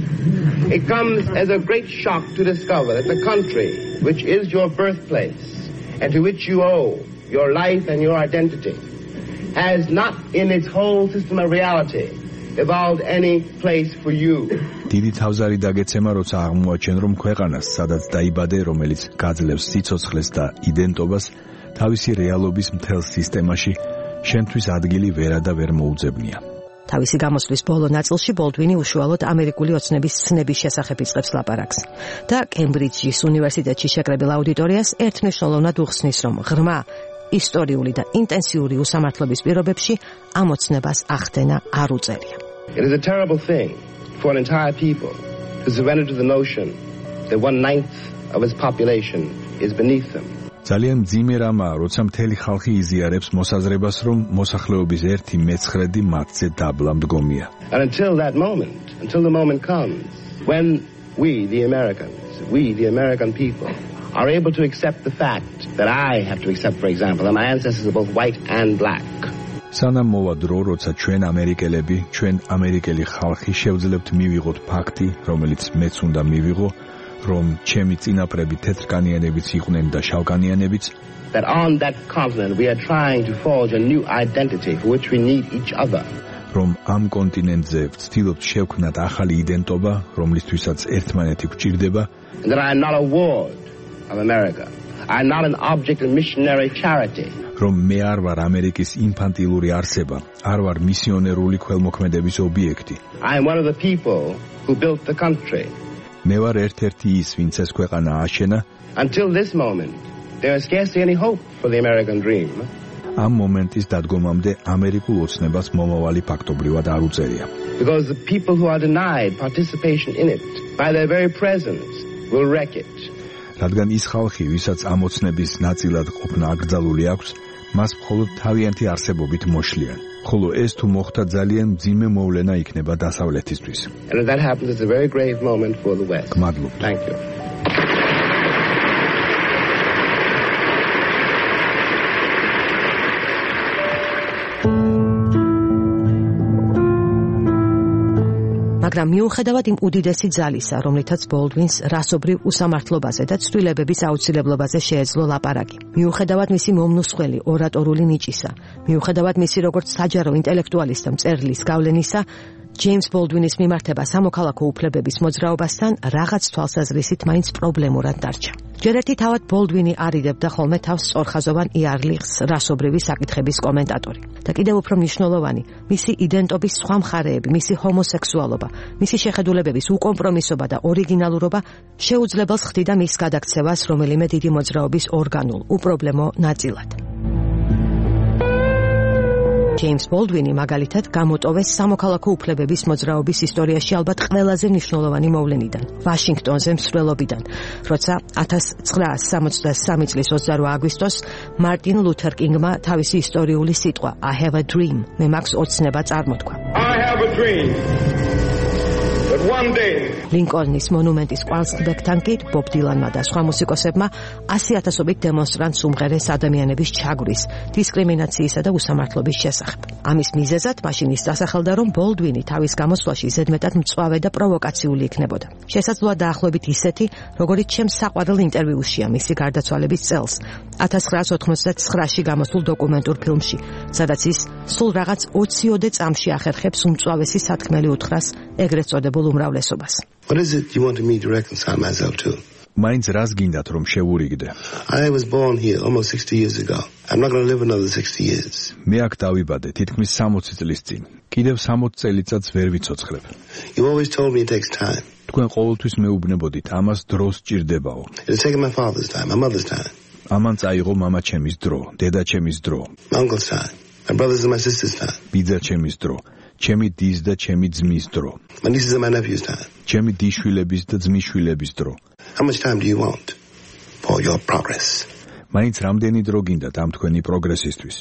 It comes as a great shock to discover that the country which is your birthplace and to which you owe your life and your identity has not in its whole system of reality evolved any place for you. დიდი თავზარი დაგეცემა, როცა აღმოაჩენ, რომ ქვეყანას, სადაც დაიბადე, რომელიც გაძლევს სიცოცხლეს და იდენტობას, თავისი რეალობის მთელ სისტემაში შენთვის ადგილი ვერა და ვერ მოუძებნია. თავისი გამოსვლის ბოლო ნაწილში ბოლდვინი უშუალოდ ამერიკული ოცნების ცნების შესახებ იწყებს ლაპარაკს და კემბრიჯის უნივერსიტეტში შეკრებილ აუდიტორიას ერთნიშნულოვნად უხსნის, რომ ღრმა ისტორიული და ინტენსიური უსამართლობის პირობებში ამ ოცნებას ახდენა არ უწევია. It is a terrible thing for an entire people to surrender to the notion that one ninth of its population is beneath them. ძალიან მძიმე რამაა, როცა მთელი ხალხი იზიარებს მოსაზრებას, რომ მოსახლეობის ერთი მეცხრედი მათზე დაბლა მდგომია. And until that moment, until the moment comes when we, the Americans, we, the American people, are able to accept the fact that I have to accept, for example, that my ancestors are both white and black. სანამ მოვა დრო, როცა ჩვენ ამერიკელები, ჩვენ ამერიკელი ხალხი შევძლებთ მივიღოთ ფაქტი, რომელიც მეც უნდა მივიღო, რომ ჩემი წინაპრები თეთრკანიანებიც იყვნენ და შავკანიანებიც, that on that continent we are trying to forge a new identity for which we need each other. რომ ამ კონტინენტზე ვცდილობთ შევქმნათ ახალი იდენტობა, რომლისთვისაც ერთმანეთი გვჭირდება, and that I am not a ward of America. I am not an object of missionary charity. რომ მე არ ვარ ამერიკის ინფანტილური არსება, არ ვარ მისიონერული ქველმოქმედების ობიექტი. I am one of the people who built the country. მე ვარ ერთ-ერთი ის, ვინც ეს ქვეყანა აშენა. Until this moment, there is scarcely any hope for the American dream. ამ მომენტის დადგომამდე ამერიკულ ოცნებას მომავალი ფაქტობრივად არ უწევია. Because the people who are denied participation in it by their very presence will wreck it. რადგან ის ხალხი, ვისაც ამ ოცნების ნაწილად ყოფნა აკრძალული აქვს, მას მხოლოდ თავიანთი არსებობით მოშლიან. ხოლო ეს თუ მოხდა, ძალიან მძიმე მოვლენა იქნება დასავლეთისთვის. And if that happens, it's a very grave moment for the West. გმადლობთ. Thank you. მაგრამ მიუხედავად იმ უდიდესი ძალისა, რომლითაც ბოლდვინს რასობრივ უსამართლობაზე და ცვლილებების აუცილებლობაზე შეეძლო ლაპარაკი, მიუხედავად მისი მომნუსხველი ორატორული ნიჭისა, მიუხედავად მისი როგორც საჯარო ინტელექტუალის და მწერლის გავლენისა, ჯეიმს ბოლდვინის მიმართება სამოქალაქო უფლებების მოძრაობასთან რაღაც თვალსაზრისით მაინც პრობლემურად დარჩა. ჯერ ერთი თავად ბოლდვინი არიდებდა ხოლმე თავს სწორხაზოვან იარლიხს, რასობრივი საკითხების კომენტატორი. და კიდევ უფრო მნიშვნელოვანი, მისი იდენტობის სხვა მხარეები, მისი ჰომოსექსუალობა, მისი შეხედულებების უკომპრომისობა და ორიგინალურობა შეუძლებელს ხდიდა მის გადაქცევას რომელიმე დიდი მოძრაობის ორგანულ, უპრობლემო ნაწილად. ჯეიმს ბოლდვინი მაგალითად გამოტოვეს სამოქალაქო უფლებების მოძრაობის ისტორიაში ალბათ ყველაზე მნიშვნელოვანი მოვლენიდან, ვაშინგტონზე მსვლელობიდან, როცა ათას ცხრაას სამოცდასამი წლის ოცდაორი აგვისტოს მარტინ ლუთერ კინგმა თავისი ისტორიული სიტყვა I have a dream, მე მაქვს ოცნება წარმოთქვა. I have a dream that one day ლინკოლნის მონუმენტის კვალსტბეკთან კი ბობ დილანმა და სხვა მუსიკოსებმა ასი ათასობით დემონსტრანტს უმღერეს ადამიანების ჩაგვრის, დისკრიმინაციისა და უსამართლობის შესახებ. ამის მიზეზად მაშინ ის დასახელდა, რომ ბოლდვინი თავის გამოსვლაში ზედმეტად მწვავე და პროვოკაციული იქნებოდა. შესაძლოა დაახლოებით ისეთი, როგორიც ჩემს საყვარელ ინტერვიუშია მისი გარდაცვალების წელს, ათას ცხრაას ოთხმოცდათცხრაში გამოსულ დოკუმენტურ ფილმში, სადაც ის სულ რაღაც ოციოდე წამში ახერხებს უმწვავესი სათქმელი უთხრას ეგრეთ წოდებულ უმრავლესობას. What is it you wanted me to reconcile myself to? მაინც რას გინდათ რომ შევურიგდე? I was born here almost sixty years ago. I'm not going to live another sixty years. მე აქ დავიბადე თითქმის სამოცი წლის წინ. კიდევ სამოცი წელიწადს ვერ ვიცოცხლებ. You always told me it takes time. თქვენ ყოველთვის მეუბნებოდით, ამას დრო სჭირდებაო. It's taken my father's time, my mother's time. ამან წაიღო მამა ჩემის დრო, დედა ჩემის dro, my uncle's time, my brother's and my sister's time. ბიძა ჩემის dro, ჩემი დის და ჩემი ძმის dro, my nieces and my nephew's time. ჩემი დიშვილების და ძმისშვილების dro. How much time do you want for your progress? მაინც რამდენი დრო გინდათ ამ თქვენი პროგრესისთვის?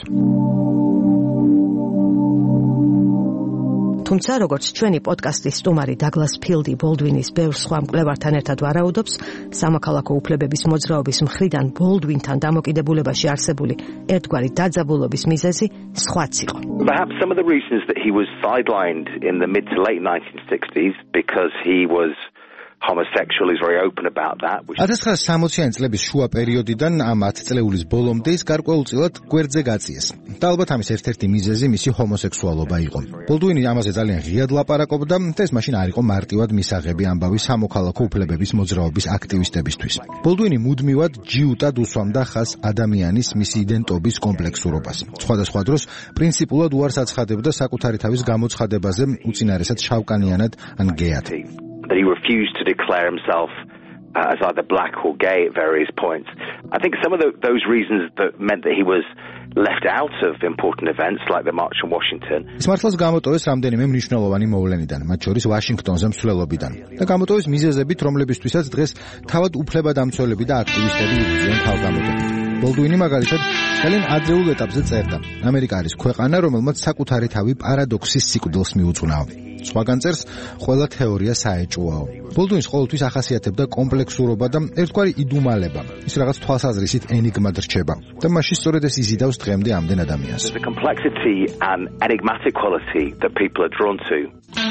თუმცა როგორც ჩვენი პოდკასტის სტუმარი დაგლას ფილდი ბოლდვინის ბევრ სხვა მკვლევართან ერთად ვარაუდობს, სამოქალაქო უფლებების მოძრაობის მხრიდან ბოლდვინთან დამოკიდებულებაში არსებული ერთგვარი დაძაბულობის მიზეზი სხვაც იყო. Perhaps some of the reasons that he was sidelined in the mid to late nineteen sixties because he was homosexual, is very open about that. ათას ცხრაასი სამოციანი წლების შუა პერიოდიდან ამ ათი წლეულის ბოლომდე ის გარკვეულწილად გვერდზე გაწიეს. და ალბათ ამის ერთ-ერთი მიზეზი მისი ჰომოსექსუალობა იყო. ბოლდუინი ამაზე ძალიან ღიად ლაპარაკობდა და ეს მაშინ არ იყო მარტივად მისაღები ამბავი სამოქალაქო უფლებების მოძრაობის აქტივისტებისთვის. ბოლდუინი მუდმივად ჯიუტად უსვამდა ხაზს ადამიანის მისი იდენტობის კომპლექსურობას. სხვადასხვა დროს პრინციპულად უარს აცხადებდა საკუთარი თავის გამოცხადებაზე, უწინარესად შავკანიანად ან გეად. That he refused to declare himself uh, as either black or gay at various points. I think some of the, those reasons that meant that he was left out of important events like the March on Washington. ის მართლაც გამოტოვეს რამდენიმე მნიშვნელოვანი მოვლენიდან, მათ შორის ვაშინგტონზე მსვლელობიდან. და გამოტოვეს მიზეზებით, რომლებისთვისაც დღეს თავად უფლებადამცველები და აქტივისტები იბრძვიან თავგამოტებით. ბოლდუინი მაგალითად ძალიან ადრეულ ეტაპზე წერდა: ამერიკა არის ქვეყანა, რომელმაც საკუთარი თავი პარადოქსის სიკვდილს მიუძღვნაო. სხვაგან წერს, ყველა თეორია საეჭვოაო. ბოლდუინს ყოველთვის ახასიათებდა კომპლექსურობა და ერთგვარი იდუმალება. ის რაღაც თვალსაზრისით ენიგმად რჩება. და მაშინ სწორედ ეს იზიდავს დღემდე ამდენ ადამიანს. The complexity and enigmatic quality that people are drawn to.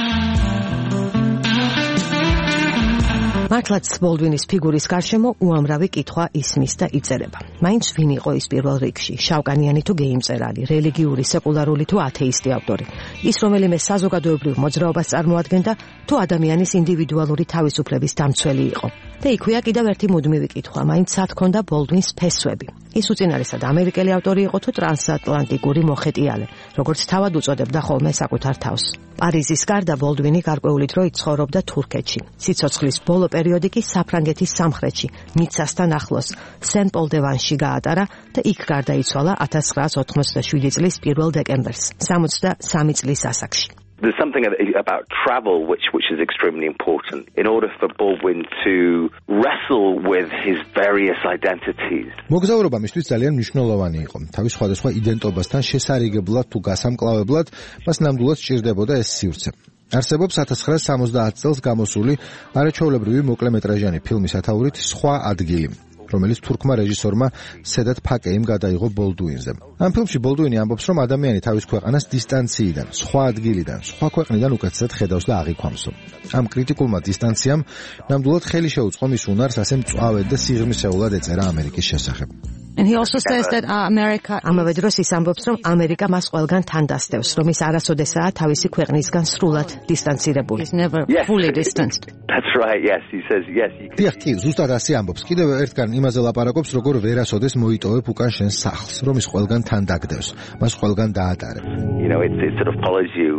მართლაც ბოლდვინის ფიგურის გარშემო უამრავი კითხვა ისმის და იწერება. მაინც ვინ იყო ის პირველ რიგში, შავკანიანი თუ გეი მწერალი, რელიგიური, სეკულარული თუ ათეისტი ავტორი, ის რომელიმე საზოგადოებრივ მოძრაობას წარმოადგენდა თუ ადამიანის ინდივიდუალური თავისუფლების დამცველი იყო. და იქვეა კიდევ ერთი მუდმივი კითხვა, მაინც სად ჰქონდა ბოლდვინს ფესვები. ის უწინარესად ამერიკელი ავტორი იყო თუ ტრანსატლანტიკური მოხეტიალე, როგორც თავად უწოდებდა ხოლმე საკუთარ თავს. პარიზის გარდა ბოლდვინი გარკვეული დრო იცხოვრობდა თურქეთში. სიცოცხლის ბოლო პერიოდი კი საფრანგეთის სამხრეთში, ნიცასთან ახლოს, სენ-პოლ-დე-ვანში გაატარა და იქ გარდაიცვალა ათას ცხრაასი ოთხმოცდაშვიდი წლის პირველ დეკემბერს, სამოცდასამი წლის ასაკში. There's something about travel which which is extremely important in order for Baldwin to wrestle with his various identities. მოგზაურობა მისთვის ძალიან მნიშვნელოვანი იყო. თავის სხვადასხვა იდენტობასთან შესარიგებლად თუ გასამკლავებლად მას ნამდვილად სჭირდებოდა ეს სივრცე. არსებობს ათას ცხრაასი სამოცდაათი წელს გამოსული არაჩვეულებრივი მოკლემეტრაჟიანი ფილმის სათაურით სხვა ადგილი, რომელიც თურქმა რეჟისორმა სედათ ფაკეიმ გადაიღო ბოლდუინზე. ამ ფილმში ბოლდუინი ამბობს, რომ ადამიანი თავის ქვეყანას დისტანციიდან, სხვა ადგილიდან, სხვა ქვეყნიდან უკეთესად ხედავს და აღიქვამსო. ამ კრიტიკულმა დისტანციამ ნამდვილად ხელი შეუწყო მის უნარს ასე მწვავედ და სიღრმისეულად ეწერა ამერიკის შესახებ. And he also says that uh, America ამავე დროს ის ამბობს, რომ ამერიკა მას ყველგან თან დასდევს, რომ ის არასოდესაა თავისი ქვეყნისგან სრულად დისტანცირებული. He's never yes. fully distanced. That's right, yes, he says yes. დიახ, კი, ზუსტად ასე ამბობს. კიდევ ერთგან იმაზე ლაპარაკობს, როგორ ვერასოდეს მოიტოვებ უკან შენს სახლს, რომ ის ყველგან თან დაგდევს, მას ყველგან დაატარებ. You know, it, it sort of follows you.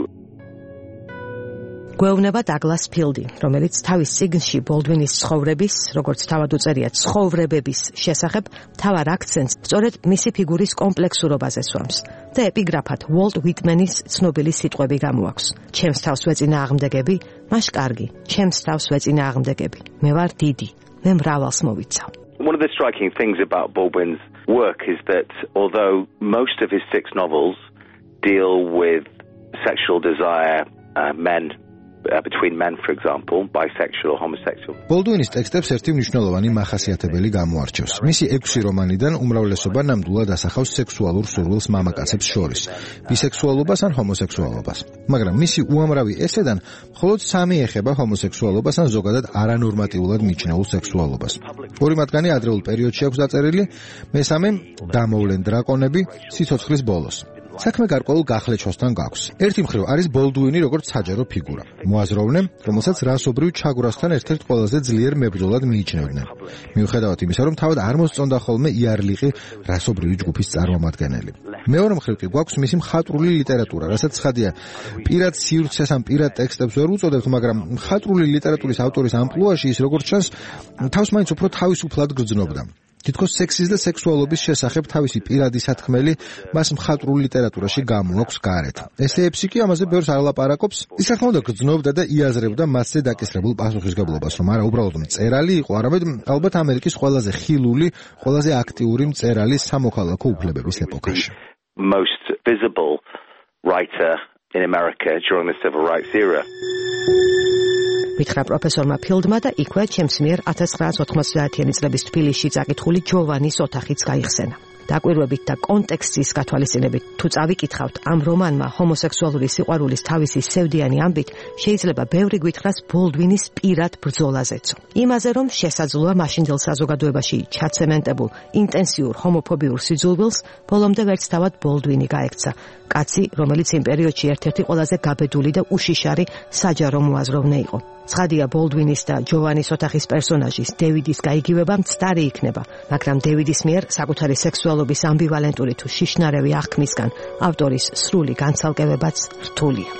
გვეუბნება დაგლას ფილდი, რომელიც თავის წიგნში ბოლდვინის ცხოვრების, როგორც თავად უწერია, ცხოვრებების შესახებ თავარ აქცენტს სწორედ მისი ფიგურის კომპლექსურობაზე სვამს და ეპიგრაფად უოლტ ვიტმენის ცნობილი სიტყვები გამოაქვს. ჩემს თავს ვეწინა აღმდეგები, მას კარგი, ჩემს თავს ვეწინა აღმდეგები. მე ვარ დიდი, მე მრავალს მოვიცავ. One of the striking things about Baldwin's work is that although most of his six novels deal with sexual desire, uh, men Uh, between men, for example, bisexual or homosexual. ბოლდუინის ტექსტებს ერთი მნიშვნელოვანი მახასიათებელი გამოარჩევს. მისი ექვსი რომანიდან უმრავლესობა ნამდვილად ასახავს სექსუალურ სურვილს მამაკაცებს შორის, ბისექსუალობას ან ჰომოსექსუალობას. მაგრამ მისი უამრავი ესედან მხოლოდ სამი ეხება ჰომოსექსუალობას ან ზოგადად არანორმატიულად მიჩნეულ სექსუალობას. ორი მათგანი ადრეულ პერიოდში აქვს დაწერილი, მესამე დამოვლენ დრაკონები სიცოცხლის ბოლოს. საქმე გარკვეულ გახლეჩოსთან გაქვს. ერთი მხრივ არის ბოლდუინი როგორც საჯარო ფიგურა. მოაზროვნე, რომელსაც რასობრივ ჩაგვრასთან ერთ-ერთ ყველაზე ძლიერ მებრძოლად მიიჩნევდნენ. მიუხედავად იმისა, რომ თავად არ მოსწონდა ხოლმე იარლიყი რასობრივი ჯგუფის წარმომადგენელი. მეორე მხრივ კი გვაქვს მისი მხატვრული ლიტერატურა, რასაც ცხადია, პირად სივრცეს ან პირად ტექსტებს ვერ უწოდებთ, მაგრამ მხატვრული ლიტერატურის ავტორის ამპლუაში ის როგორც ჩანს, თავს მაინც უფრო თავისუფლად გრძნობდა. თითქოს სექსის და სექსუალობის შესახებ თავისი პირადი სათქმელი მას მხატვრულ ლიტერატურაში გამოაქვს გარეთ. ესეებში კი ამაზე ბევრს არ ლაპარაკობს. ის რა თქმა უნდა გრძნობდა და იაზრებდა მასზე დაკისრებულ პასუხისგებლობას, რომ არა უბრალოდ მწერალი იყო, არამედ ალბათ ამერიკის ყველაზე ხილული, ყველაზე აქტიური მწერალი სამოქალაქო უფლებების ეპოქაში. Most visible writer in America during the civil rights era. მითხრა პროფესორმა ფილდმა და იქვე ჩემს მიერ ათას ცხრაასი ოთხმოცდაათიანი წლების თბილისში წაკითხული ჯოვანის ოთახიც გაიხსენა. დაკვირვებით და კონტექსტის გათვალისწინებით თუ წავიკითხავთ ამ რომანმა ჰომოსექსუალური სიყვარულის თავისი სევდიანი ამბით შეიძლება ბევრი გითხრას ბოლდვინის პირად ბრძოლაზეცო. იმაზე რომ შესაძლოა მაშინდელ საზოგადოებაში ჩაცემენტებულ ინტენსიურ ჰომოფობიურ სიძულვილს ბოლომდე ვერც თავად ბოლდვინი გაექცა. კაცი, რომელიც იმ პერიოდში ერთ-ერთი ყველაზე გაბედული და უშიშარი საჯარო მოაზროვნე იყო. ცხადია ბოლდვინის და ჯოვანის ოთახის პერსონაჟის დევიდის გაიგივება მცდარი იქნება, მაგრამ დევიდის მიერ საკუთარი სექსუალობის ამბივალენტური თუ შიშნარევი აღქმისგან ავტორის სრული განცალკევებაც რთულია.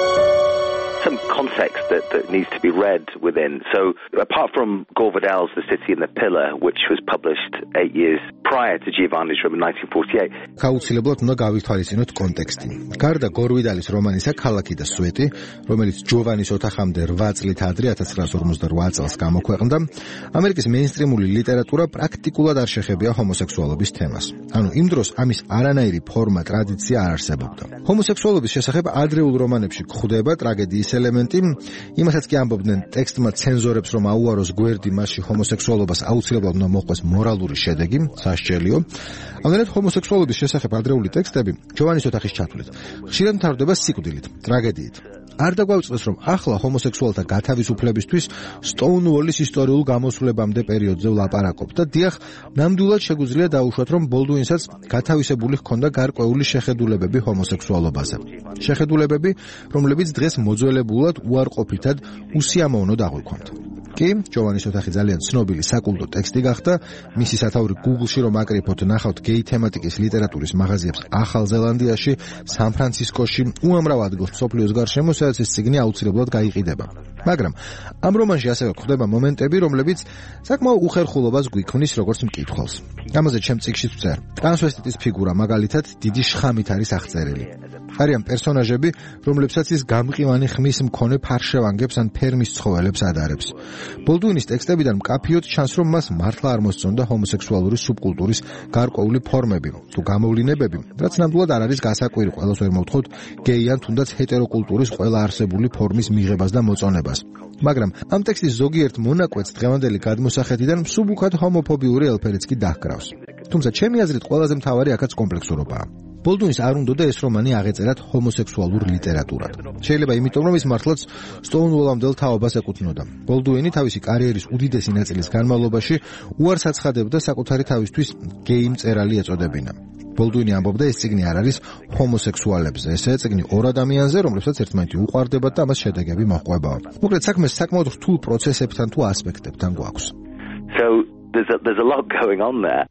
Some context that, that needs to be read within. So, apart from Gore Vidal's The City and the Pillar, which was published eight years prior to Giovanni's roman in nineteen forty-eight. გაუცილებლად უნდა გავითვალისწინოთ კონტექსტი. გარდა გორ ვიდალის რომანისა ქალაქი და სვეტი, რომელიც ჯოვანის ოთახამდე რვა წლით ადრე ათას ცხრაასი ორმოცდარვა წელს გამოქვეყნდა, ამერიკის მეინსტრიმული ლიტერატურა პრაქტიკულად არ შეხებია ჰომოსექსუალობის თემას. ანუ იმ დროს ამის არანაირი ფორმა, ტრადიცია არ არსებობდა. ჰომოსექსუალობის შესახებ ადრეულ რომანებში გვხვდება ტრაგედიის ელემენტი, იმასაც კი ამბობდნენ ტექსტმა ცენზორებს, რომ აუაროს გვერდი მასში ჰომოსექსუალობას აუცილებლად უნდა მოჰყვეს მორალური შედეგი, სასჯელიო. ამგვარად ჰომოსექსუალობის შესახებ ადრეული ტექსტები ჯოვანის ოთახის ჩათვლით ხშირად მთავრდება სიკვდილით, ტრაგედიით. არ დაგვაუწყდეს, რომ ახლა ჰომოსექსუალთა გათავისუფლებისთვის სტოუნუოლის ისტორიულ გამოსვლებამდე პერიოდზე ვლაპარაკობ და დიახ, ნამდვილად შეგვიძლია დაუშვათ, რომ ბოლდუინსაც გათავისებული ჰქონდა გარკვეული შეხედულებები ჰომოსექსუალობაზე. შეხედულებები, რომლებიც დღეს მოძველებულად უარყოფითად უსიამოვნოდ აღვიქვამთ. კი, ჯოვანის ოთახი ძალიან ცნობილი საკულტო ტექსტი გახდა, მისი სათაური Google-ში რომ აკრიფოთ, ნახავთ გეი თემატიკის ლიტერატურის მაღაზიებს ახალ ზელანდიაში, სან ფრანცისკოში, უამრავ ადგილს მსოფლიოს გარშემო, სადაც ეს წიგნი აუცილებლად გაიყიდება. მაგრამ ამ რომანში ასევე გვხვდება მომენტები, რომლებიც საკმაო უხერხულობას გვიქმნის როგორც მკითხველს. ამაზე ჩემ წიგნში ვწერ. ტრანსვესტიტის ფიგურა მაგალითად დიდი შხამით არის აღწერილი. არიან პერსონაჟები, რომლებსაც ის გამყივანი ხმის მქონე ფარშევანგებს ან ფერმის ცხოველებს ადარებს. ბოლდუინის ტექსტებიდან მკაფიოდ ჩანს, რომ მას მართლა არ მოსწონდა ჰომოსექსუალური სუბკულტურის გარკვეული ფორმები თუ გამოვლინებები, რაც ნამდვილად არ არის გასაკვირი, ყველას ვერ მოვთხოვთ გეი ან თუნდაც ჰეტეროკულტურის ყველა არსებული ფორმის მიღებას და მოწონებას. მაგრამ ამ ტექსტის ზოგიერთ მონაკვეთს დღევანდელი გადმოსახედიდან მსუბუქად ჰომოფობიური ელფერიც კი დაჰკრავს. თუმცა ჩემი აზრით ყველაზე მთავარი აქაც კომპლექსურობაა. ბოლდუინს არ უნდოდა ეს რომანი აღეწერათ ჰომოსექსუალურ ლიტერატურად. შეიძლება იმიტომ, რომ ის მართლაც სტოუნუოლამდელ თაობას ეკუთვნოდა. ბოლდუინი თავისი კარიერის უდიდესი ნაწილის განმავლობაში უარს აცხადებდა საკუთარი თავისთვის გეი მწერალი ეწოდებინა. ბოლდუინი ამბობდა, ეს წიგნი არ არის ჰომოსექსუალებზე, ესეა წიგნი ორ ადამიანზე, რომლებსაც ერთმანეთი უყვარდებათ და ამას შედეგები მოჰყვება. მოკლედ საქმე საკმაოდ რთულ პროცესებთან თუ ასპექტებთან გვაქვს. So there's a, there's a lot going on there.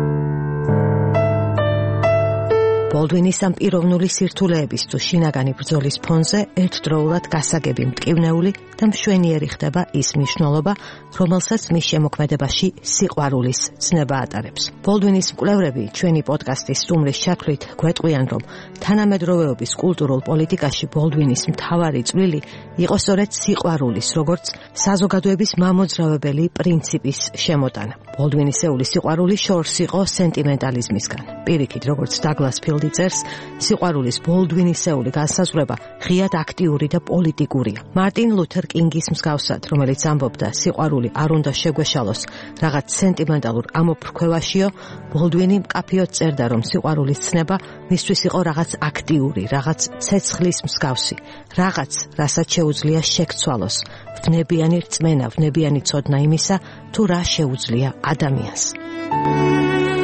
ბოლდუინის ამ პიროვნული სირთულეების თუ შინაგანი ბრძოლის ფონზე ერთდროულად გასაგები მტკივნეული და მშვენიერი ხდება ის მნიშვნელობა, რომელსაც მის შემოქმედებაში სიყვარულის ცნება ატარებს. ბოლდუინის მკვლევრები ჩვენი პოდკასტის სტუმრის ჩათვლით გვეტყვიან, რომ თანამედროვეობის კულტურულ პოლიტიკაში ბოლდუინის მთავარი წვლილი იყო სწორედ სიყვარულის, როგორც საზოგადოების მამოძრავებელი პრინციპის შემოტანა. ბოლდუინისეული სიყვარული შორს იყო სენტიმენტალიზმისგან. პირიქით, როგორც დაგლას ფილდი წერს, სიყვარულის ბოლდუინისეული განსაზღვრება ღიად აქტიური და პოლიტიკურია. მარტინ ლუთერ კინგის მსგავსად, რომელიც ამბობდა, სიყვარული არ უნდა შეგვეშალოს რაღაც სენტიმენტალურ ამოფრქვევაშიო, ბოლდუინი მკაფიოდ წერდა, რომ სიყვარულის ცნება მისთვის იყო რაღაც აქტიური, რაღაც ცეცხლის მსგავსი, რაღაც, რასაც შეუძლია შექცვალოს, ვნებიანი რწმენა, ვნებიანი ცოდნა იმისა, თუ რა შეუძლია ადამიანს.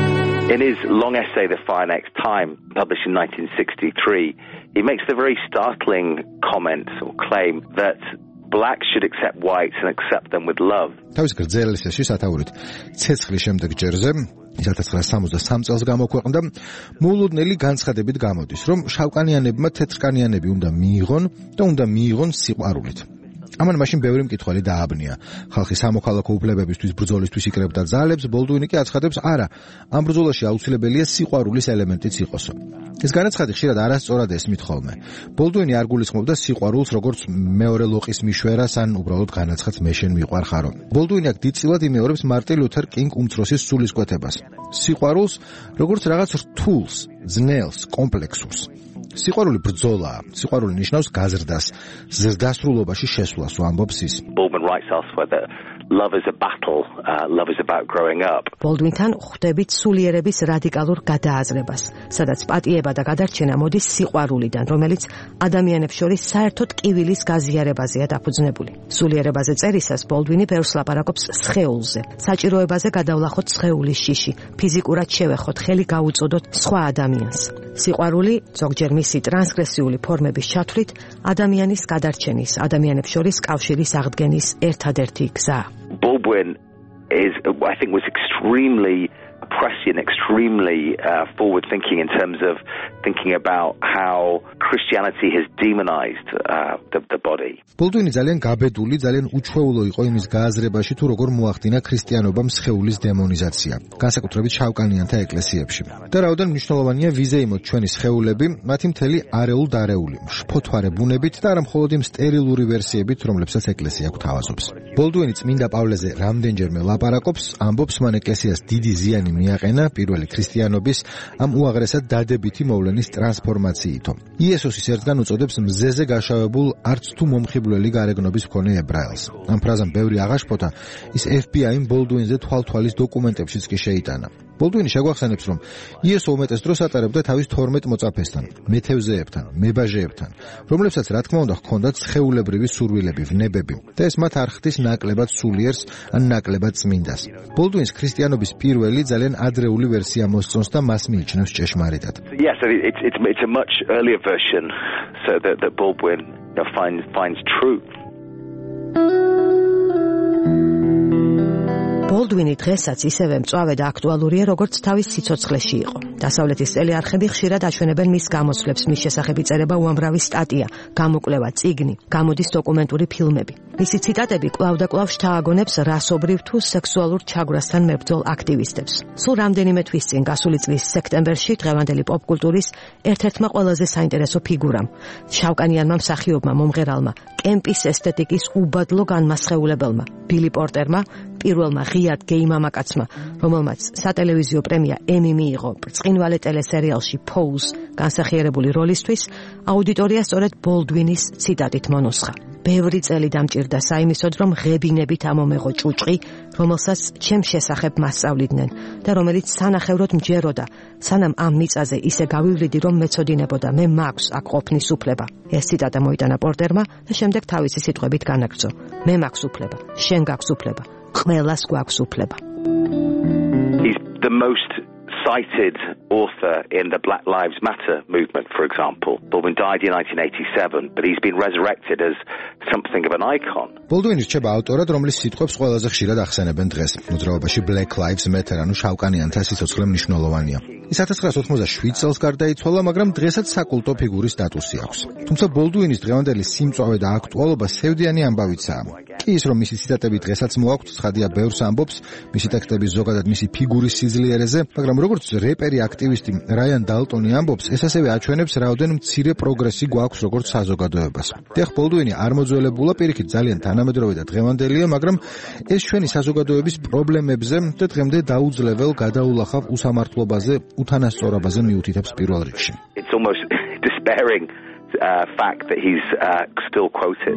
In his long essay, The Fire Next Time, published in nineteen sixty-three, he makes the very startling comment or claim that blacks should accept whites and accept them with love. თავის გრძელი სესიის ათაურით ცეცხლის შემდეგ ჯერზე ის 천ათასცხრაასი სამოცდასამ წელს გამოქვეყნდა მოულოდნელი განცხადებით გამოდის, რომ შავკანიანებმა თეთრკანიანები უნდა მიიღონ და უნდა მიიღონ სიყვარულით. ამან მაშინ ბევრი მკითხველი დააბნია. ხალხი სამოქალაქო უფლებებისთვის ბრძოლისთვის იკრებდა ძალებს, ბოლდუინი კი აცხადებს, არა, ამ ბრძოლაში აუცილებელია სიყვარულის ელემენტიც იყოსო. ეს განაცხადი ხშირად არასწორად ესმით ხოლმე. ბოლდუინი არ გულისხმობდა სიყვარულს როგორც მეორე ლოყის მიშვერას ან უბრალოდ განაცხადს მე შენ მიყვარხარო. ბოლდუინი აქ დიდწილად იმეორებს მარტინ ლუთერ კინგ უმცროსის სულისკვეთებას. სიყვარულს როგორც რაღაც რთულს, ძნელს, კომპლექსურს. სიყვარული ბრძოლაა. სიყვარული ნიშნავს გაზრდას, ზრდასრულობაში შესვლას, ამბობს ის. Baldwin writes elsewhere that love is a battle, uh, love is about growing up. ბოლდვინთან ხვდებით სულიერების რადიკალურ გადააზრებას, სადაც პატიება და გადარჩენა მოდის სიყვარულიდან, რომელიც ადამიანებს შორის საერთოდ კივილის გაზიარებაზეა დაფუძნებული. სულიერებაზე წერისას ბოლდვინი ბევრს ლაპარაკობს სხეულზე. საჭიროებაზე გადავლახოთ სხეულის შიში, ფიზიკურად შევეხოთ, ხელი გაუწოდოთ სხვა ადამიანს. სიყვარული ზოგჯერ მისი ტრანსგრესიული ფორმების ჩათვლით ადამიანის გადარჩენის, ადამიანებს შორის კავშირის აღდგენის ერთადერთი გზა. Baldwin is, I think, was extremely prescient, extremely uh, forward-thinking in terms of thinking about how Christianity has demonized uh, the, the body. ბოლდუინი ძალიან გაბედული, ძალიან უჩვეულო იყო იმის გააზრებაში, თუ როგორ მოახდინა ქრისტიანობამ სხეულის დემონიზაცია, განსაკუთრებით შავკანიანთა ეკლესიებში. და რაოდენ მნიშვნელოვანია ვიზეიმოთ ჩვენი სხეულები, მათი მთელი არეულ-დარეული, შფოთვარე ბუნებით და არა მხოლოდ იმ სტერილური ვერსიებით, რომლებსაც ეკლესია გვთავაზობს. ბოლდუინი წმინდა პავლეზე რამდენჯერმე ლაპარაკობს, ამბობს, მან ეკლესიას დიდი ზიანი მიაყენა პირველი ქრისტიანობის ამ უაღრესად დადებითი მოვლენის ტრანსფორმაციითო. იესოსის ერთგან უწოდებს მზეზე გაშავებულ არც თუ მომხიბვლელი გარეგნობის მქონე ებრაელს. ამ ფრაზამ ბევრი აღაშფოთა, ის ეფ ბი აიმ ბოლდუინზე თვალთვალის დოკუმენტებშიც კი შეიტანა. ბოლდუინი შეგვახსენებს, რომ იესო უმეტეს დროს ატარებდა თავის თორმეტ მოწაფესთან, მეთევზეებთან, მებაჟეებთან, რომლებსაც რა თქმა უნდა ჰქონდათ სხეულებრივი სურვილები, ვნებები და ეს მათ არ ხდის ნაკლებად სულიერს ან ნაკლებად წმინდას. ბოლდუინს ქრისტიანობის პირველი ძალიან ადრეული ვერსია მოსწონს და მას მიიჩნევს ჭეშმარიტად. Yes, so it's it's it's a much earlier version, so that that Baldwin you know, finds finds truth. ბოლდუინი დღესაც ისევე მწვავე და აქტუალურია, როგორც თავის სიცოცხლეში იყო. დასავლეთის ტელეარხები ხშირად აჩვენებენ მის გამოსვლებს, მის შესახებ იწერება უამრავი სტატია, გამოკვლევა, წიგნი, გამოდის დოკუმენტური ფილმები. მისი ციტატები კვლავ და კვლავ შთააგონებს რასობრივ თუ სექსუალურ ჩაგვრასთან მებრძოლ აქტივისტებს. სულ რამდენიმე თვის წინ, გასული წლის სექტემბერში, დღევანდელი პოპკულტურის ერთ-ერთმა ყველაზე საინტერესო ფიგურამ, შავკანიანმა მსახიობმა, მომღერალმა, კემპის ესთეტიკის უბადლო განმასხეულებელმა, ბილი პორტერმა, პირველმა ღიად გეი მამაკაცმა, რომელმაც სატელევიზიო პრემია ემი მიიღო ბრწყინვალე ტელესერიალში Pose განსახიერებული როლისთვის, აუდიტორია სწორედ ბოლდუინის ციტატით მონუსხა. ბევრი წელი დამჭირდა საიმისოდ, რომ ღებინებით ამომეღო ჭუჭყი, რომელსაც ჩემს შესახებ მასწავლიდნენ და რომელიც სანახევროდ მჯეროდა, სანამ ამ მიწაზე ისე გავივლიდი, რომ მეცოდინებოდა, მე მაქვს აქ ყოფნის უფლება. ეს ციტატა მოიტანა პორტერმა და შემდეგ თავისი სიტყვებით განაგრძო. მე მაქვს უფლება, შენ გაქვს უფლება, ყველას გვაქვს უფლება. He's the most cited author in the Black Lives Matter movement, for example. Baldwin died in nineteen eighty-seven, but he's been resurrected as something of an icon. ბოლდუინი რჩება ავტორად, რომლის სიტყვებს ყველაზე ხშირად ახსენებენ დღეს. მოძრაობაში Black Lives Matter, ანუ შავკანიანთა სიცოცხლე მნიშვნელოვანია. ის 천ათასცხრაასი ოცდაშვიდ წელს გარდაიცვალა, მაგრამ დღესაც საკულტო ფიგურის სტატუსი აქვს. თუმცა ბოლდუინის დღევანდელი სიმწვავე და აქტუალობა სევდიანი ამბავიცაა. კი ის, რომ მისი ციტატები დღესაც მოაქვთ, ცხადია ბევრს ამბობს, მისი ტექსტების ზოგადად მისი ფიგურის სიძლიერეზე, მაგრამ როგორც რეპერი აქტივისტი რაიან დალტონი ამბობს, ეს ასევე აჩვენებს, რაოდენ მცირე პროგრესი გვაქვს როგორც საზოგადოებას. დიახ, ბოლდუინი არ მოძველებულა, პირიქით ძალიან თანამედროვე და დღევანდელია, მაგრამ ეს ჩვენი საზოგადოების პრობლემებზე და დღემდე დაუძლებელ გადაულახავ უსამართლობაზე, უთანასწორობაზე მიუთითებს პირველ რიგში. It's almost despairing uh, fact that he's uh, still quoted.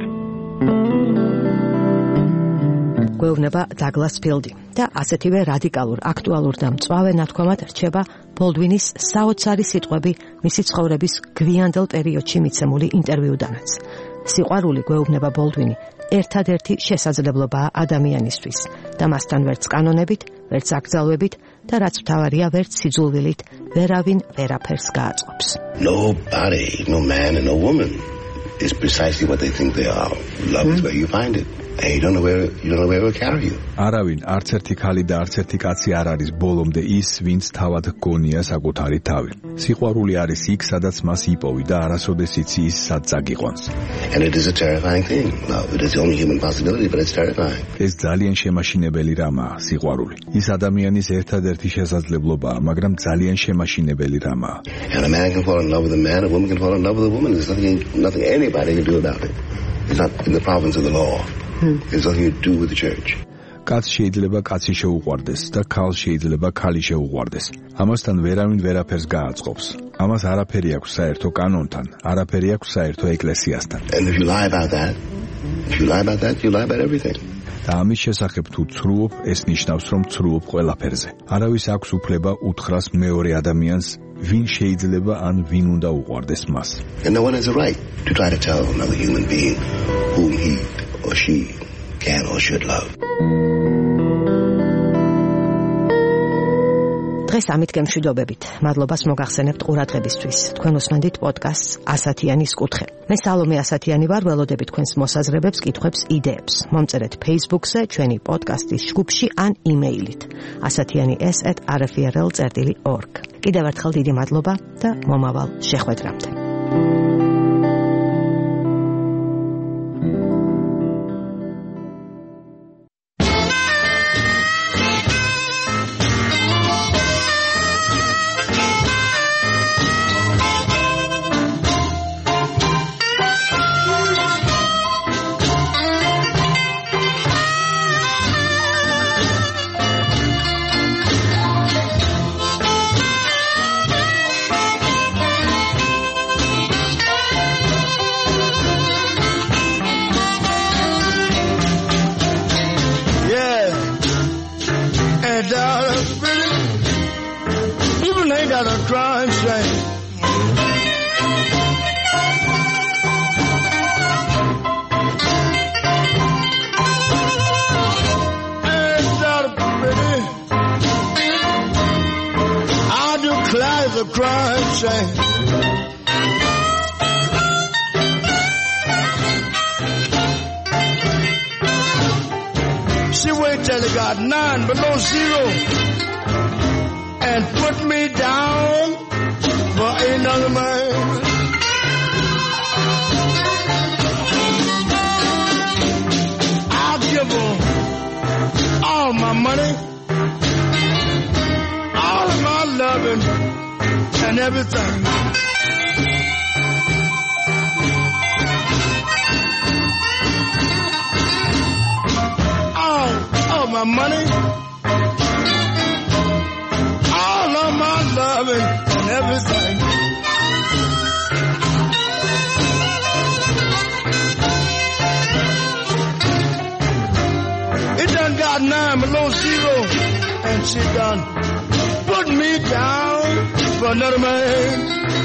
გვეუბნება დაგლას ფილდი და ასეთივე რადიკალურ, აქტუალურ და მწვავე ნათქვამად რჩება ბოლდუინის საოცარი სიტყვები მისი ცხოვრების გვიანდელ პერიოდში მიცემული ინტერვიუდანაც. სიყვარული, გვეუბნება ბოლდუინი, ერთადერთი შესაძლებლობაა ადამიანისთვის და მასთან ვერც კანონებით, ვერც აკრძალვებით და რაც მთავარია, ვერც სიძულვილით ვერავინ ვერაფერს გააწყობს. Nobody, no man and no woman is precisely what they think they are. Love is where you find it. And you don't know where you don't know where it will carry you. არავინ, არც ერთი ქალი და არც ერთი კაცი არ არის ბოლომდე ის, ვინც თავად გონია საკუთარი თავი. სიყვარული არის იქ, სადაც მას იპოვი და არასოდეს იცი ის სად წაგიყვანს. And it is a terrifying thing. Love, it is the only human possibility, but it's terrifying. ეს ძალიან შემაშინებელი რამაა, სიყვარული. ის ადამიანის ერთადერთი შესაძლებლობაა, მაგრამ ძალიან შემაშინებელი რამაა. And a man can fall in love with a man, a woman can fall in love with a woman. There's nothing nothing anybody can do about it. It's not in the province of the law. It's nothing to do with the church. კაც შეიძლება კაცი შეუყვარდეს და ქალს შეიძლება ქალი შეუყვარდეს. ამასთან ვერავინ ვერაფერს გააწყობს. ამას არაფერი აქვს საერთო კანონთან, არაფერი აქვს საერთო ეკლესიასთან. And if you lie about that, if you lie about that, you lie about everything. და ამის შესახებ თუ ცრუობ, ეს ნიშნავს, რომ ცრუობ ყველაფერზე. არავის აქვს უფლება უთხრას მეორე ადამიანს, ვინ შეიძლება ან ვინ უნდა უყვარდეს მას. And no one has a right to try to tell another human being whom he or she can or should love. დღეს ამით გემშვიდობებით. მადლობას მოგახსენებთ ყურადღებისთვის. თქვენ უსმენთ პოდკასტს ასათიანის კუთხე. მე სალომე ასათიანი ვარ, ველოდებით თქვენს მოსაზრებებს, კითხვებს, იდეებს. მომწერეთ Facebook-ზე, ჩვენი პოდკასტის ჯგუფში ან იმეილით. ასათიანი s at r f r l dot org. კიდევ ერთხელ დიდი მადლობა და მომავალ შეხვედრამდე. The crying shame. She waited till it got nine below zero and put me down for another man. I'll give her all my money, all of my loving and everything. All of my money, all of my loving and everything. It done got nine below zero and she done put me down for another man.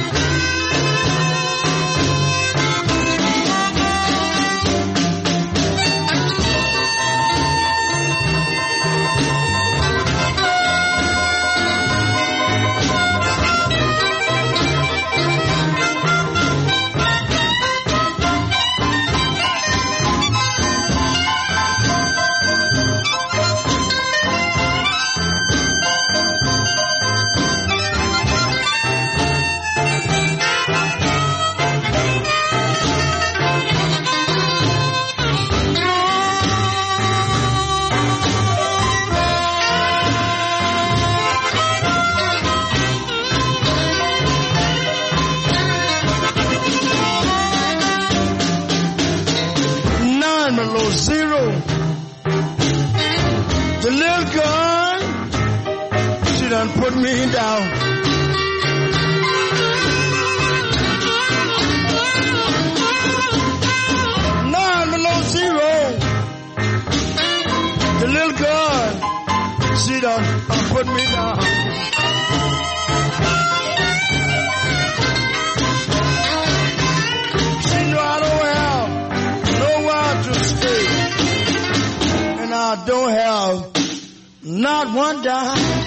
Zero. The little girl, she done put me down. Nine below zero. The little girl, she done put me down. She know I don't have nowhere to stay. don't have not one dime.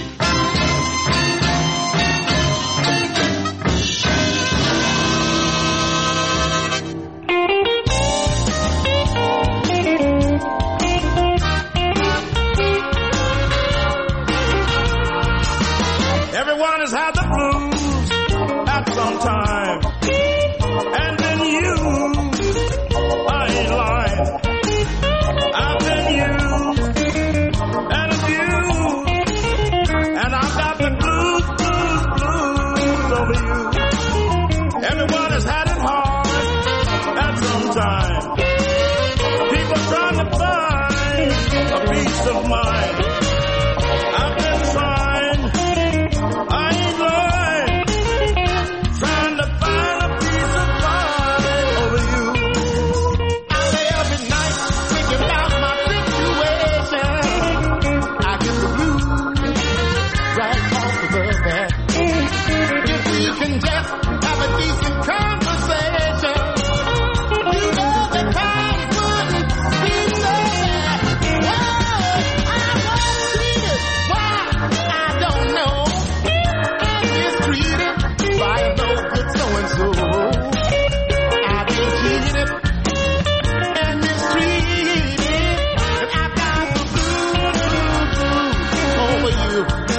Everyone has had the blues at some time, and then you, I ain't lying. I've been used and abused, and I've got the blues, blues, blues over you. Everyone has had it hard at some time. People trying to find a peace of mind. I've been trying, I ain't lying, trying to find a peace of mind over you. I lay up at night thinking about my situation. I get the blues right off the bed. If we can just have a decent conversation, you know the time wouldn't be so bad. Whoa, I was treated, why, I don't know. I'm mistreated by a no good so-and-so. I've been cheated and mistreated, and I've got the blues, blues, blues over you.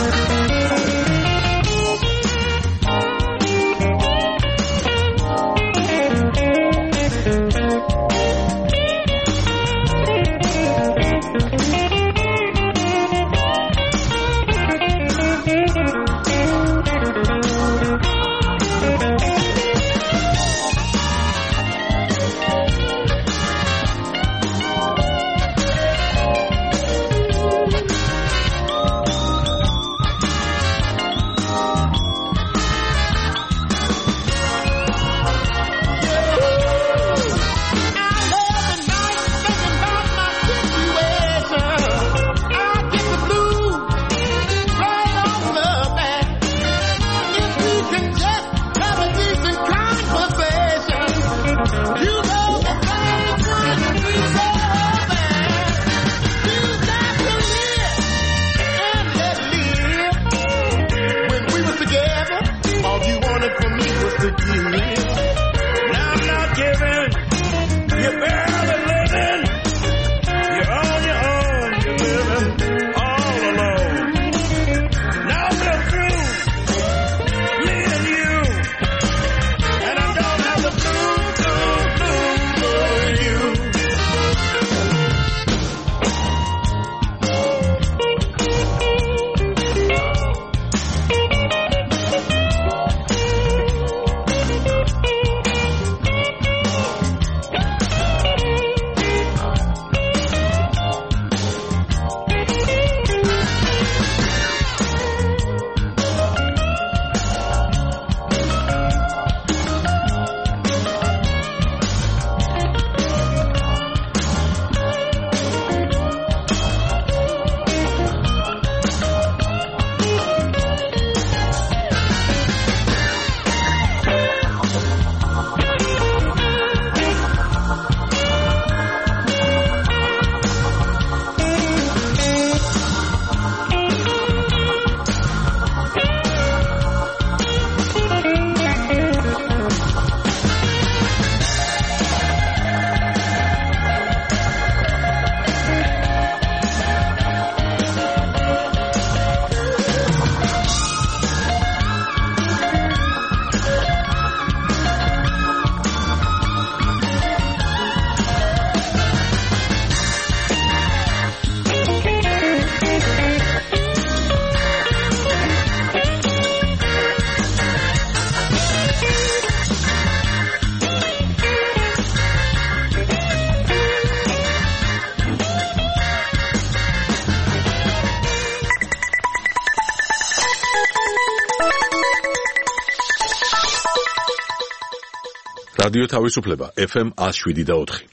რადიო თავისუფლება ეფ ემ one oh seven და four.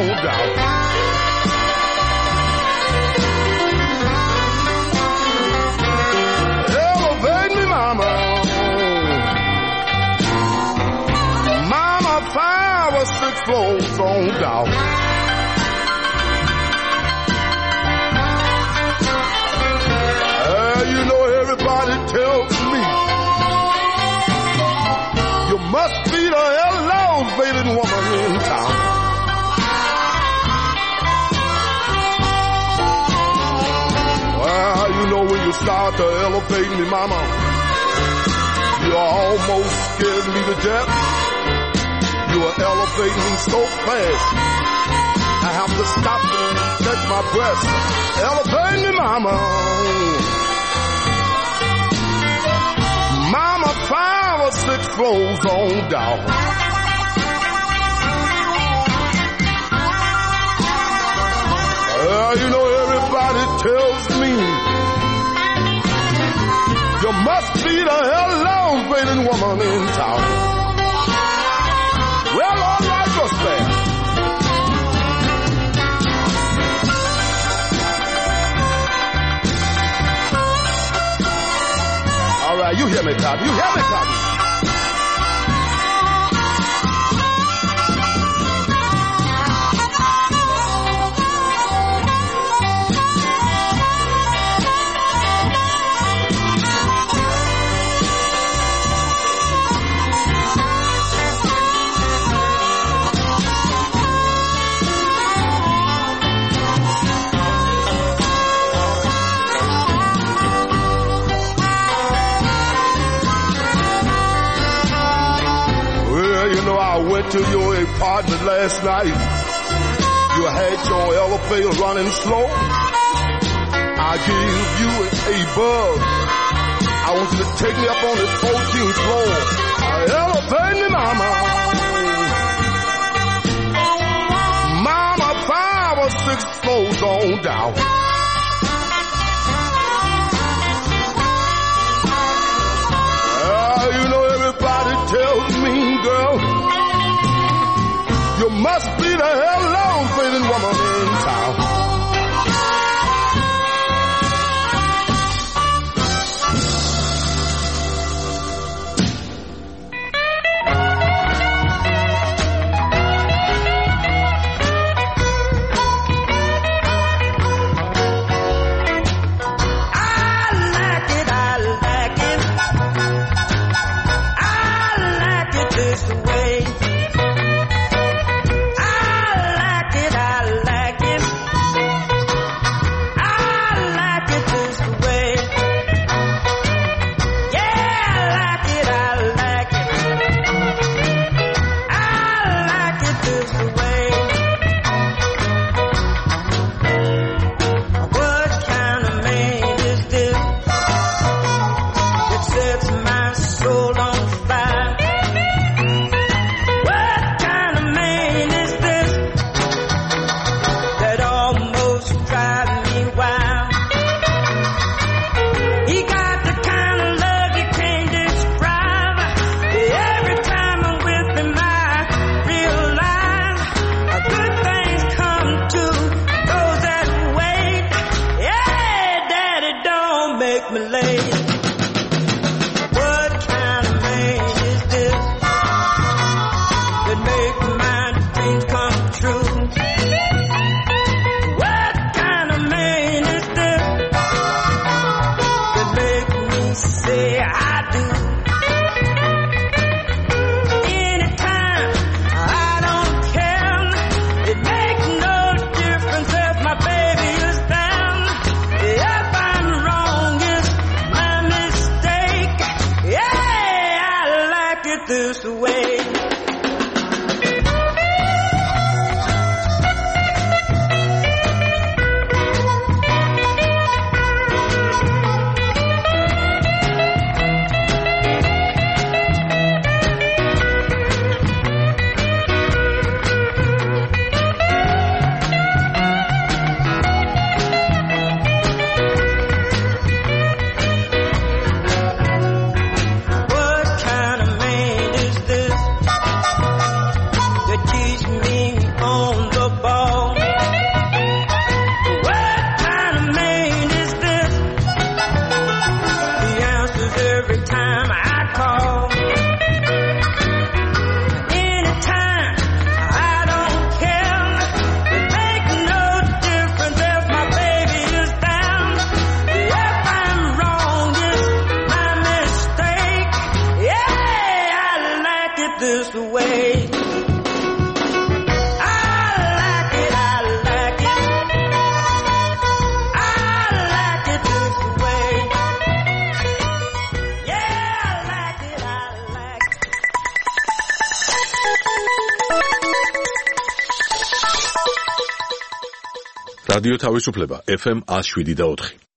doubt. Elevate me, mama. Mama, five or six floors on doubt. Uh, you know everybody tells me you must be the elevating woman in town. Well, you know when you start to elevate me, mama, you almost scared me to death. You are elevating me so fast, I have to stop and catch my breath. Elevate me, mama. Mama, five or six floors on down. Well, you know everybody tells me you must be the elevating woman in town. Well, all right, just there. All right, you hear me, Cotton. You hear me, Cotton. To your apartment last night, you had your elevator running slow. I gave you a bug. I want you to take me up on the fourteenth floor. Elevate me, mama. Mama, five or six floors on down. Uh, you know everybody tells me, girl, you must be the elevating woman in town. I რადიო თავისუფლება ეფ ემ one oh seven და four